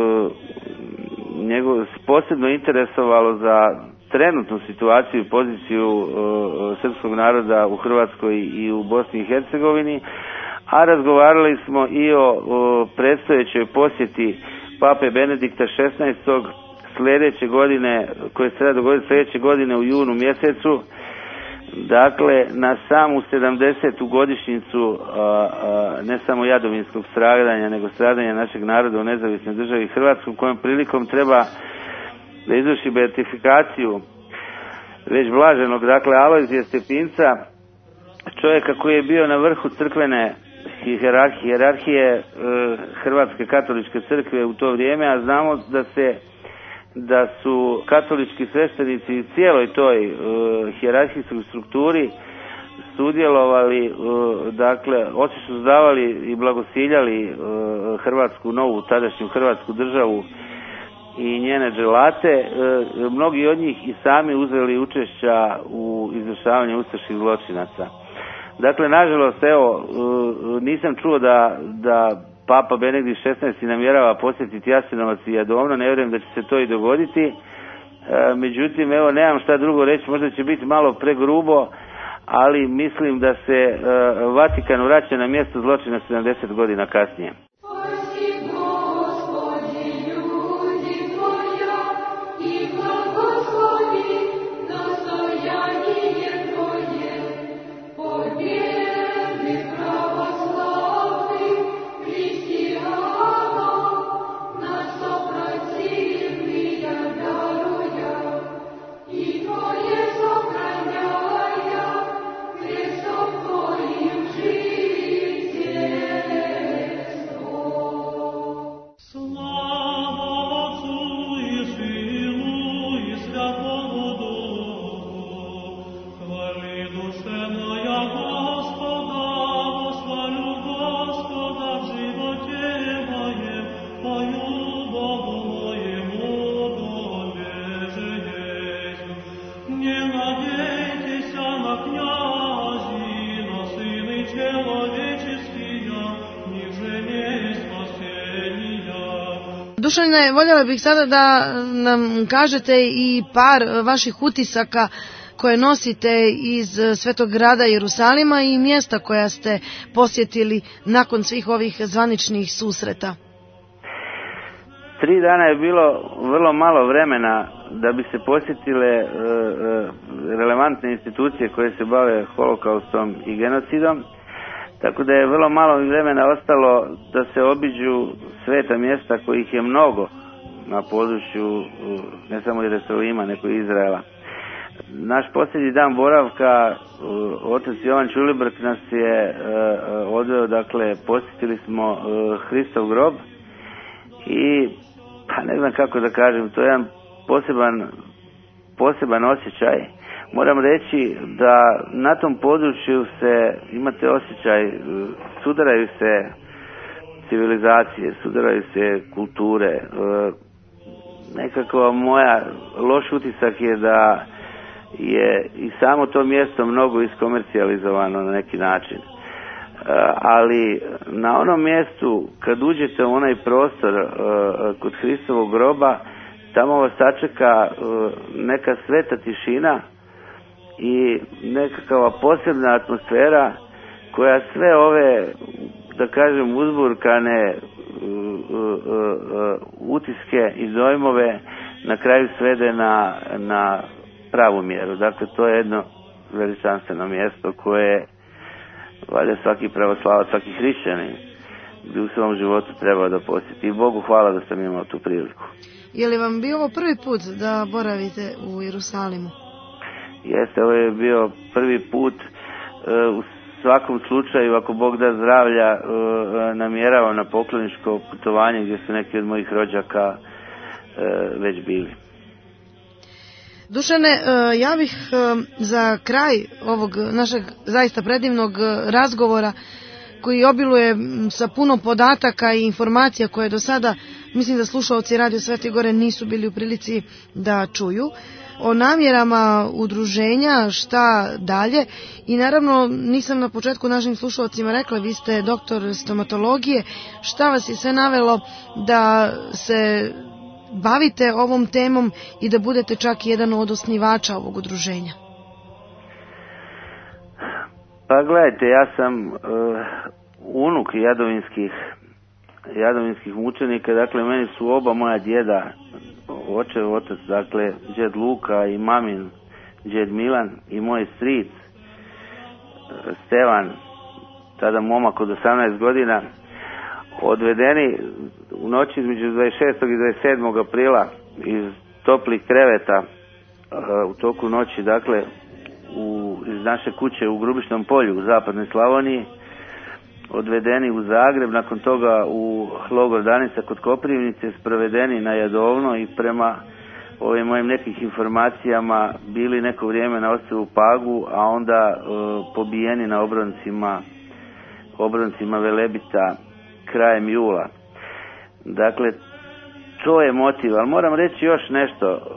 njegov, posebno interesovalo za trenutnu situaciju i poziciju e, srpskog naroda u Hrvatskoj i u Bosni i Hercegovini, a razgovarali smo i o, o predstojećoj posjeti Pape Benedikta šesnaestog sljedeće godine, koje se treba dogoditi sljedeće godine u junu mjesecu, dakle na samu sedamdesetu godišnjicu a, a, ne samo jadovinskog stradanja, nego stradanja našeg naroda u nezavisnoj državi Hrvatskoj, kojom prilikom treba da izvrši beatifikaciju već blaženog, dakle Alojzija Stepinca, čovjeka koji je bio na vrhu crkvene hijerarhije Hrvatske katoličke crkve u to vrijeme, a znamo da se da su katolički sveštenici u cijeloj toj hijerarhijskoj strukturi sudjelovali, dakle, osim su zdavali i blagosiljali Hrvatsku novu, tadašnju Hrvatsku državu i njene dželate, mnogi od njih i sami uzeli učešća u izvršavanju ustaških zločinaca. Dakle, nažalost, evo, nisam čuo da, da Papa Benedikt šesnaesti namjerava posjetiti Jasenovac i Jadovno, ne vjerujem da će se to i dogoditi. Međutim, evo, nemam šta drugo reći, možda će biti malo pregrubo, ali mislim da se Vatikan vraća na mjesto zločina sedamdeset godina kasnije. Dušane, voljela bih sada da nam kažete i par vaših utisaka koje nosite iz Svetog grada Jerusalima i mjesta koja ste posjetili nakon svih ovih zvaničnih susreta. Tri dana je bilo vrlo malo vremena da bi se posjetile relevantne institucije koje se bave holokaustom i genocidom. Tako da je vrlo malo vremena ostalo da se obiđu sveta mjesta kojih je mnogo na području ne samo Jerusalima, nego i Izraela. Naš posljednji dan boravka, otac Jovan Čulibrk nas je odveo, dakle, posjetili smo Hristov grob i, pa ne znam kako da kažem, to je jedan poseban, poseban osjećaj. Moram reći da na tom području se, imate osjećaj, sudaraju se civilizacije, sudaraju se kulture. Nekako moja loš utisak je da je i samo to mjesto mnogo iskomercijalizovano na neki način. Ali na onom mjestu, kad uđete u onaj prostor kod Hristovog groba, tamo vas sačeka neka sveta tišina i nekakva posebna atmosfera koja sve ove, da kažem, uzburkane utiske i dojmove na kraju svede na, na pravu mjeru. Dakle, to je jedno veličanstveno mjesto koje valjda svaki pravoslavac, svaki hrišćanin bi u svom životu trebao da posjeti. I Bogu hvala da sam imao tu priliku. Je li vam bio ovo prvi put da boravite u Jerusalimu? Jeste, ovo je bio prvi put. U svakom slučaju, ako Bog da zdravlja, namjeravao na pokloničko putovanje gdje su neki od mojih rođaka već bili. Dušane, ja bih za kraj ovog našeg zaista predivnog razgovora, koji obiluje sa puno podataka i informacija koje do sada, mislim da slušaoci Radio Svete Gore nisu bili u prilici da čuju, o namjerama udruženja, šta dalje. I naravno, nisam na početku našim slušalcima rekla, vi ste doktor stomatologije, šta vas je sve navelo da se bavite ovom temom i da budete čak jedan od osnivača ovog udruženja? Pa gledajte, ja sam uh, unuk jadovinskih, jadovinskih mučenika, dakle meni su oba moja djeda, očev otac, dakle džed Luka i mamin džed Milan i moj stric Stevan, tada momak od osamnaest godina, odvedeni u noći između dvadeset šestog i dvadeset sedmog aprila iz toplih kreveta uh, u toku noći, dakle u, iz naše kuće u Grubišnom polju u zapadnoj Slavoniji, odvedeni u Zagreb, nakon toga u logor Danica kod Koprivnice, sprovedeni na Jadovno i prema ovim mojim nekih informacijama bili neko vrijeme na ostrvu Pagu, a onda e, pobijeni na obroncima, obroncima Velebita krajem jula. Dakle, to je motiv, ali moram reći još nešto. E,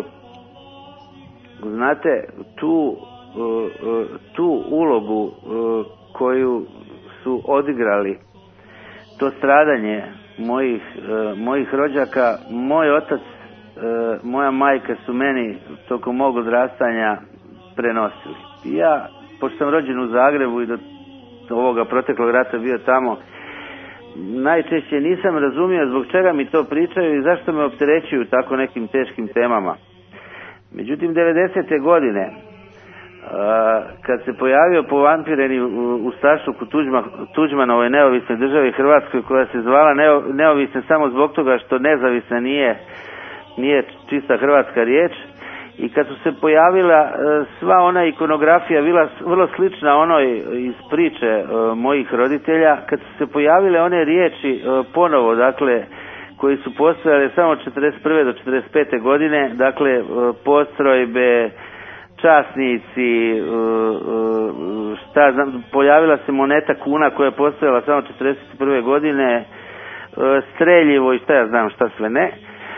znate, tu, e, tu ulogu e, koju su odigrali, to stradanje mojih, e, mojih rođaka, moj otac, e, moja majka su meni tokom mog odrastanja prenosili. Ja, pošto sam rođen u Zagrebu i do ovoga proteklog rata bio tamo, najčešće nisam razumio zbog čega mi to pričaju i zašto me opterećuju tako nekim teškim temama. Međutim, devedesete godine, kad se pojavio povampireni u Stašluku Tuđman, Tuđmanovoj neovisnoj državi Hrvatskoj, koja se zvala neo, neovisna samo zbog toga što nezavisna nije, nije čista hrvatska riječ, i kad su se pojavila sva ona ikonografija bila vrlo slična onoj iz priče mojih roditelja, kad su se pojavile one riječi ponovo, dakle, koji su postojale samo od četrdeset prve do četrdeset pete godine, dakle, postrojbe, časnici, šta znam, pojavila se moneta kuna koja je postojala samo četrdeset prve godine, streljivo i šta ja znam šta sve ne.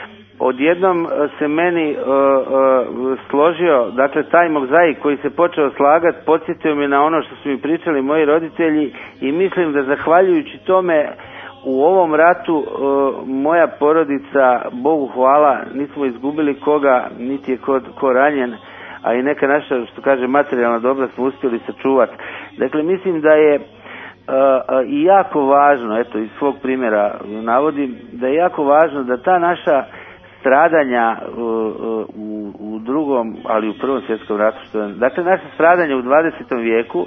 Odjednom se meni uh, uh, složio, dakle, taj mozaik koji se počeo slagati, podsjetio mi na ono što su mi pričali moji roditelji, i mislim da zahvaljujući tome u ovom ratu uh, moja porodica, Bogu hvala, nismo izgubili koga, niti je ko, ko ranjen, a i neka naša, što kaže, materijalna dobra smo uspjeli sačuvati. Dakle, mislim da je uh, uh, i jako važno, eto, iz svog primjera navodim, da je jako važno da ta naša stradanja u, u, u drugom, ali u prvom svjetskom ratu, što je, dakle, naše stradanja u dvadesetom vijeku,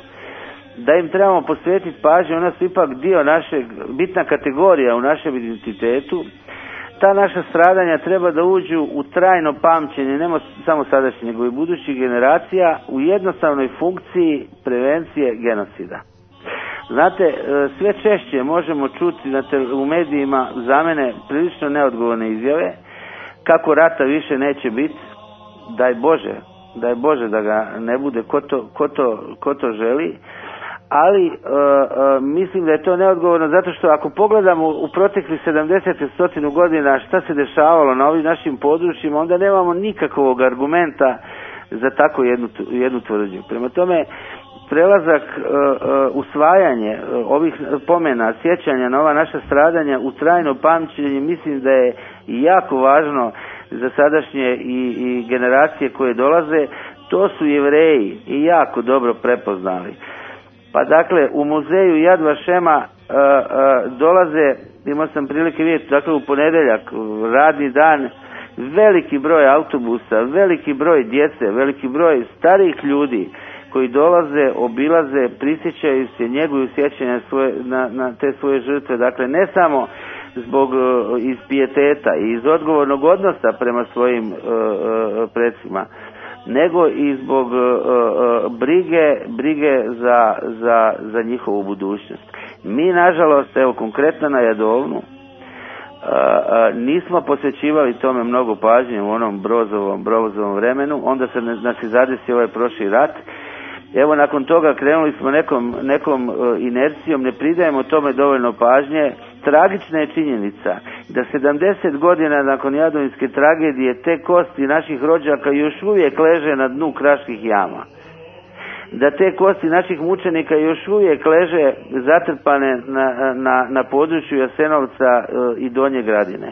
da im trebamo posvetiti pažnju, ona su ipak dio našeg, bitna kategorija u našem identitetu. Ta naša stradanja treba da uđu u trajno pamćenje, ne samo sadašnje, nego i budućih generacija, u jednostavnoj funkciji prevencije genocida. Znate, sve češće možemo čuti na te, u medijima za mene prilično neodgovorne izjave, kako rata više neće biti, daj Bože, daj Bože da ga ne bude, ko to, ko to, ko to želi, ali uh, uh, mislim da je to neodgovorno, zato što ako pogledamo u proteklih sedamdeset stotinu godina šta se dešavalo na ovim našim područjima, onda nemamo nikakvog argumenta za tako jednu, jednu tvrdnju. Prema tome, prelazak, uh, uh, usvajanje uh, ovih pomena, sjećanja na ova naša stradanja u trajno pamćenje, mislim da je jako važno za sadašnje i, i generacije koje dolaze. To su Jevreji i jako dobro prepoznali. Pa dakle, u muzeju Yad Vašema uh, uh, dolaze, imao sam prilike vidjeti, dakle u ponedjeljak, radni dan, veliki broj autobusa, veliki broj djece, veliki broj starijih ljudi koji dolaze, obilaze, prisjećaju se, njeguju sjećanja svoje, na, na te svoje žrtve. Dakle, ne samo zbog uh, iz pijeteta i iz odgovornog odnosa prema svojim uh, uh, predsima, nego i zbog uh, uh, brige, brige za, za, za njihovu budućnost. Mi, nažalost, evo konkretno na Jadovnu, uh, uh, nismo posvećivali tome mnogo pažnje u onom brozovom, brozovom vremenu, onda se nas i zadesi ovaj prošli rat. Evo, nakon toga krenuli smo nekom, nekom uh, inercijom, ne pridajemo tome dovoljno pažnje. Tragična je činjenica da sedamdeset godina nakon jadovinske tragedije te kosti naših rođaka još uvijek leže na dnu kraških jama. Da te kosti naših mučenika još uvijek leže zatrpane na, na, na području Jasenovca uh, i Donje Gradine.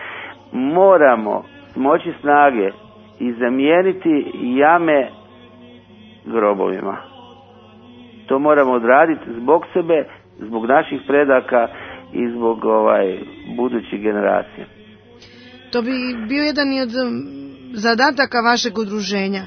Moramo moći snage i zamijeniti jame grobovima. To moramo odraditi zbog sebe, zbog naših predaka i zbog ovaj budućih generacija. To bi bio jedan od zadataka vašeg udruženja.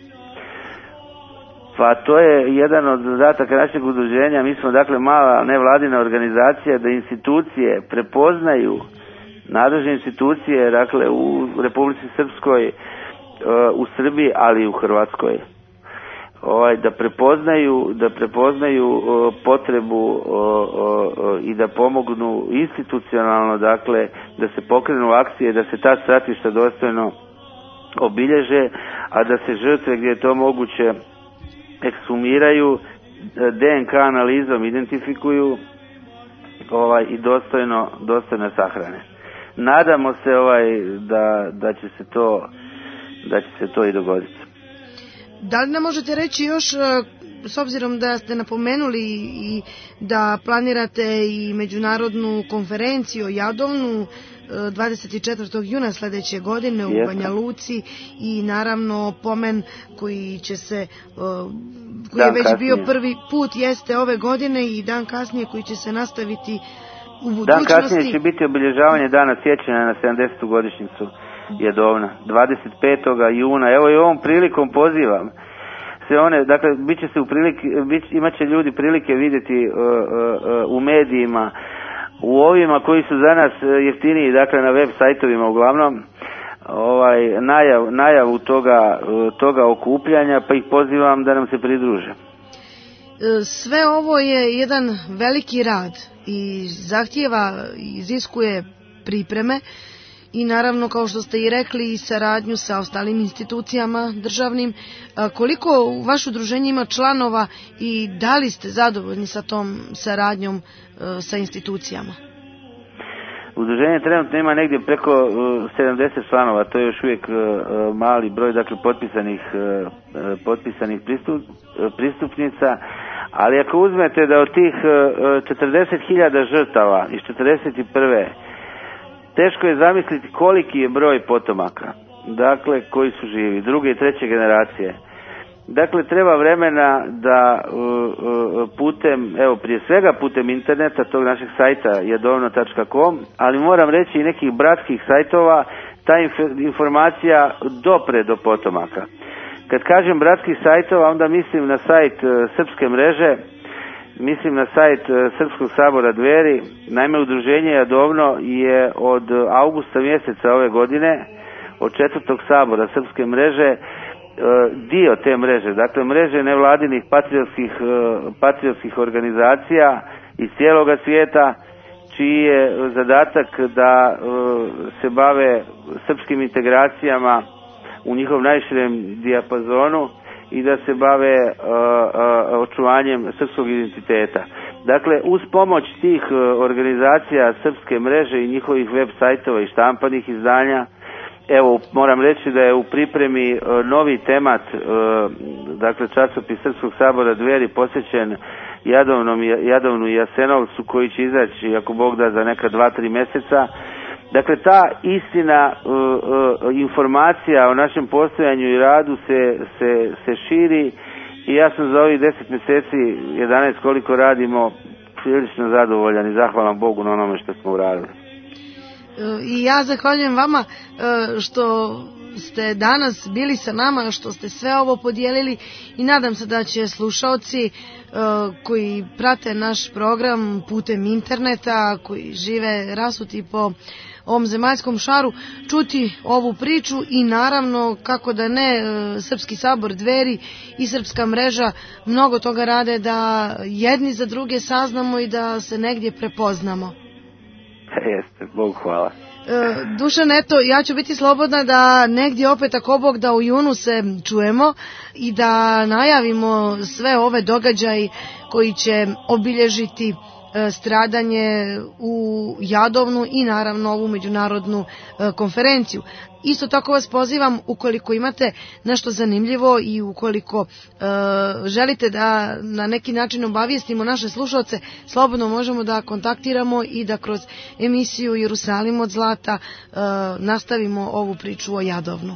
Pa to je jedan od zadataka našeg udruženja. Mi smo dakle mala nevladina organizacija, da institucije prepoznaju, nadležne institucije, dakle u Republici Srpskoj, u Srbiji, ali i u Hrvatskoj, ovaj da prepoznaju da prepoznaju o, potrebu o, o, o, i da pomognu institucionalno, dakle da se pokrenu akcije, da se ta stratišta dostojno obilježe, a da se žrtve gdje je to moguće ekshumiraju, D N K analizom identifikuju ovaj i dostojno dostojno sahrane. Nadamo se ovaj da da će se to da će se to i dogoditi. Da li nam možete reći još, s obzirom da ste napomenuli i da planirate i međunarodnu konferenciju o Jadovnu dvadeset četvrtog juna sljedeće godine u Banja Luci i naravno pomen koji će se koji je već bio prvi put jeste ove godine i dan kasnije koji će se nastaviti u budućnosti. Dan kasnije će biti obilježavanje dana sjećanja na sedamdesetu godišnjicu Jadovna, dvadeset petog juna. Evo i ovom prilikom pozivam se one, dakle, bit će se u prilike, bit, imat će ljudi prilike vidjeti uh, uh, u medijima, u ovima koji su za nas jeftiniji, dakle na web sajtovima uglavnom, ovaj, najav, najavu toga, toga okupljanja, pa ih pozivam da nam se pridruže. Sve ovo je jedan veliki rad i zahtijeva, iziskuje pripreme i naravno, kao što ste i rekli, i saradnju sa ostalim institucijama državnim. Koliko vaše udruženje ima članova i da li ste zadovoljni sa tom saradnjom sa institucijama? Udruženje trenutno ima negdje preko sedamdeset članova, to je još uvijek mali broj, dakle potpisanih, potpisanih pristup, pristupnica, ali ako uzmete da od tih četrdeset hiljada žrtava iz četrdeset prve teško je zamisliti koliki je broj potomaka, dakle koji su živi, druge i treće generacije. Dakle, treba vremena da uh, putem, evo prije svega putem interneta, tog našeg sajta jadovno tačka com, ali moram reći i nekih bratskih sajtova, ta inf- informacija dopre do potomaka. Kad kažem bratskih sajtova, onda mislim na sajt uh, Srpske mreže, mislim na sajt uh, Srpskog sabora Dveri. Naime, udruženje Jadovno je od augusta mjeseca ove godine, od četvrtog sabora Srpske mreže, dio te mreže, dakle mreže nevladinih patriotskih, patriotskih organizacija iz cijeloga svijeta, čiji je zadatak da se bave srpskim integracijama u njihov najširem dijapazonu i da se bave očuvanjem srpskog identiteta. Dakle, uz pomoć tih organizacija Srpske mreže i njihovih web sajtova i štampanih izdanja, evo, moram reći da je u pripremi novi temat, dakle časopis Srpskog sabora Dveri posvećen Jadovnom, Jadovnu i Jasenovcu, koji će izaći, ako Bog da, za neka dva, tri mjeseca. Dakle, ta istina, informacija o našem postojanju i radu se, se, se širi i ja sam za ovih deset mjeseci, jedanaest koliko radimo, prilično zadovoljan i zahvalan Bogu na onome što smo uradili. I ja zahvaljujem vama što ste danas bili sa nama, što ste sve ovo podijelili i nadam se da će slušaoci koji prate naš program putem interneta, koji žive rasuti po ovom zemaljskom šaru, čuti ovu priču i naravno, kako da ne, Srpski sabor Dveri i Srpska mreža mnogo toga rade da jedni za druge saznamo i da se negdje prepoznamo. Jeste, Bog hvala. Dušan, eto, ja ću biti slobodna da negdje opet, ako Bog da, u junu se čujemo i da najavimo sve ove događaje koji će obilježiti stradanje u Jadovnu i naravno ovu međunarodnu konferenciju. Isto tako vas pozivam, ukoliko imate nešto zanimljivo i ukoliko e, želite da na neki način obavijestimo naše slušalce, slobodno možemo da kontaktiramo i da kroz emisiju Jerusalim od zlata e, nastavimo ovu priču o Jadovnu.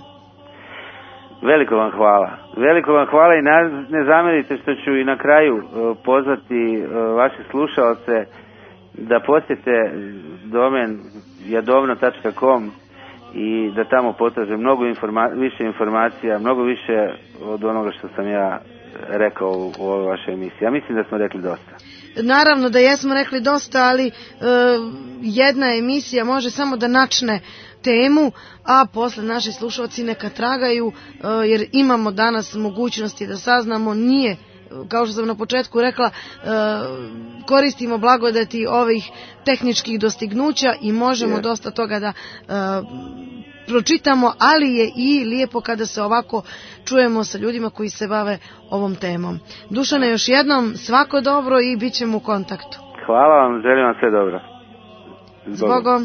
Veliko vam hvala. Veliko vam hvala i ne zamjerite što ću i na kraju e, pozvati e, vaše slušalce da posjete domen jadovno tačka com i da tamo potraže mnogo informa- više informacija, mnogo više od onoga što sam ja rekao u, u ovoj vašoj emisiji. Ja mislim da smo rekli dosta. Naravno da jesmo rekli dosta, ali e, jedna emisija može samo da načne temu, a posle naši slušalci neka tragaju, jer imamo danas mogućnosti da saznamo, nije, kao što sam na početku rekla, koristimo blagodati ovih tehničkih dostignuća i možemo yeah. dosta toga da pročitamo, ali je i lijepo kada se ovako čujemo sa ljudima koji se bave ovom temom. Dušane, još jednom svako dobro i bit ćemo u kontaktu. Hvala vam, želim vam sve dobro. Zbogom.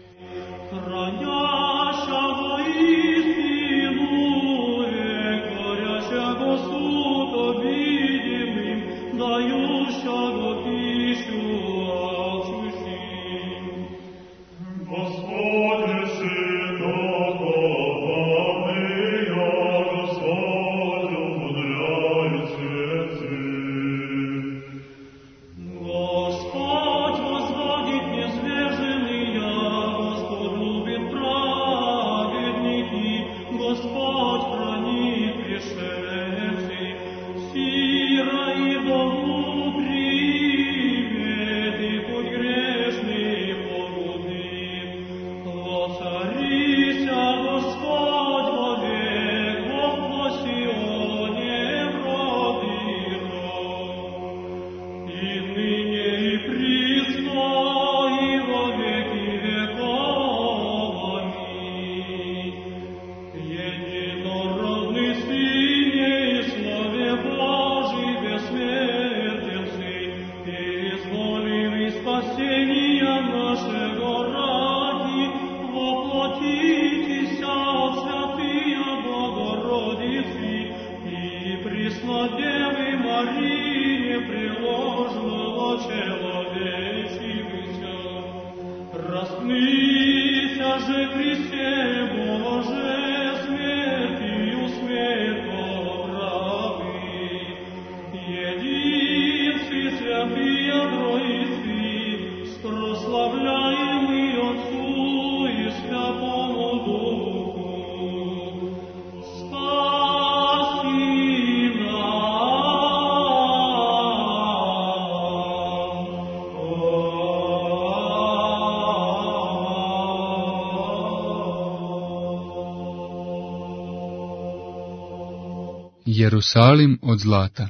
Jerusalim od zlata.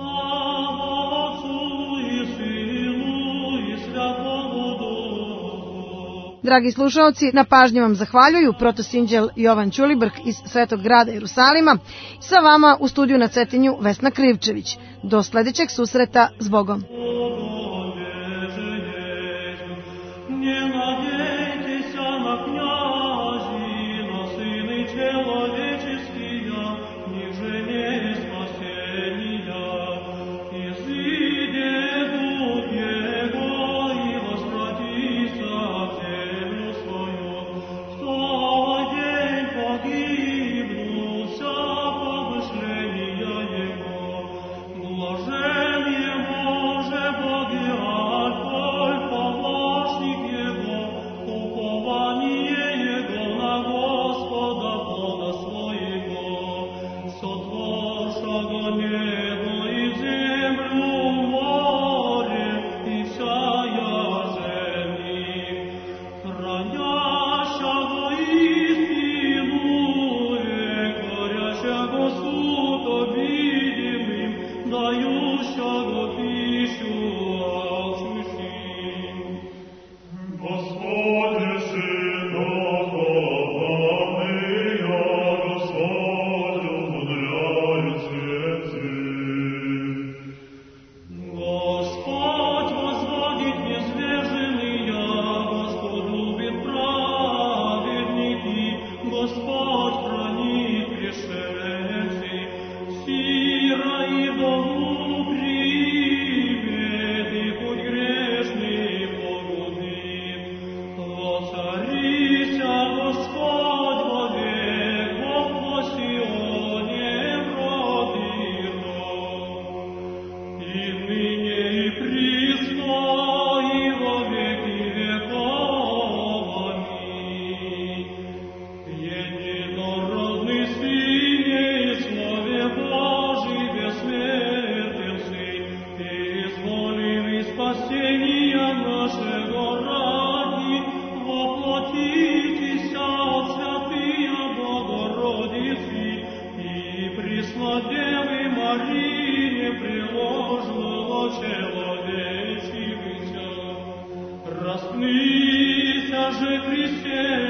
Dragi slušalci, na pažnji vam zahvaljuju protosinđel Jovan Ćulibrk iz Svetog grada Jerusalima. Sa vama u studiju na Cetinju Vesna Krivčević. Do sledećeg susreta, s Bogom. Блажен je Боже же Христе,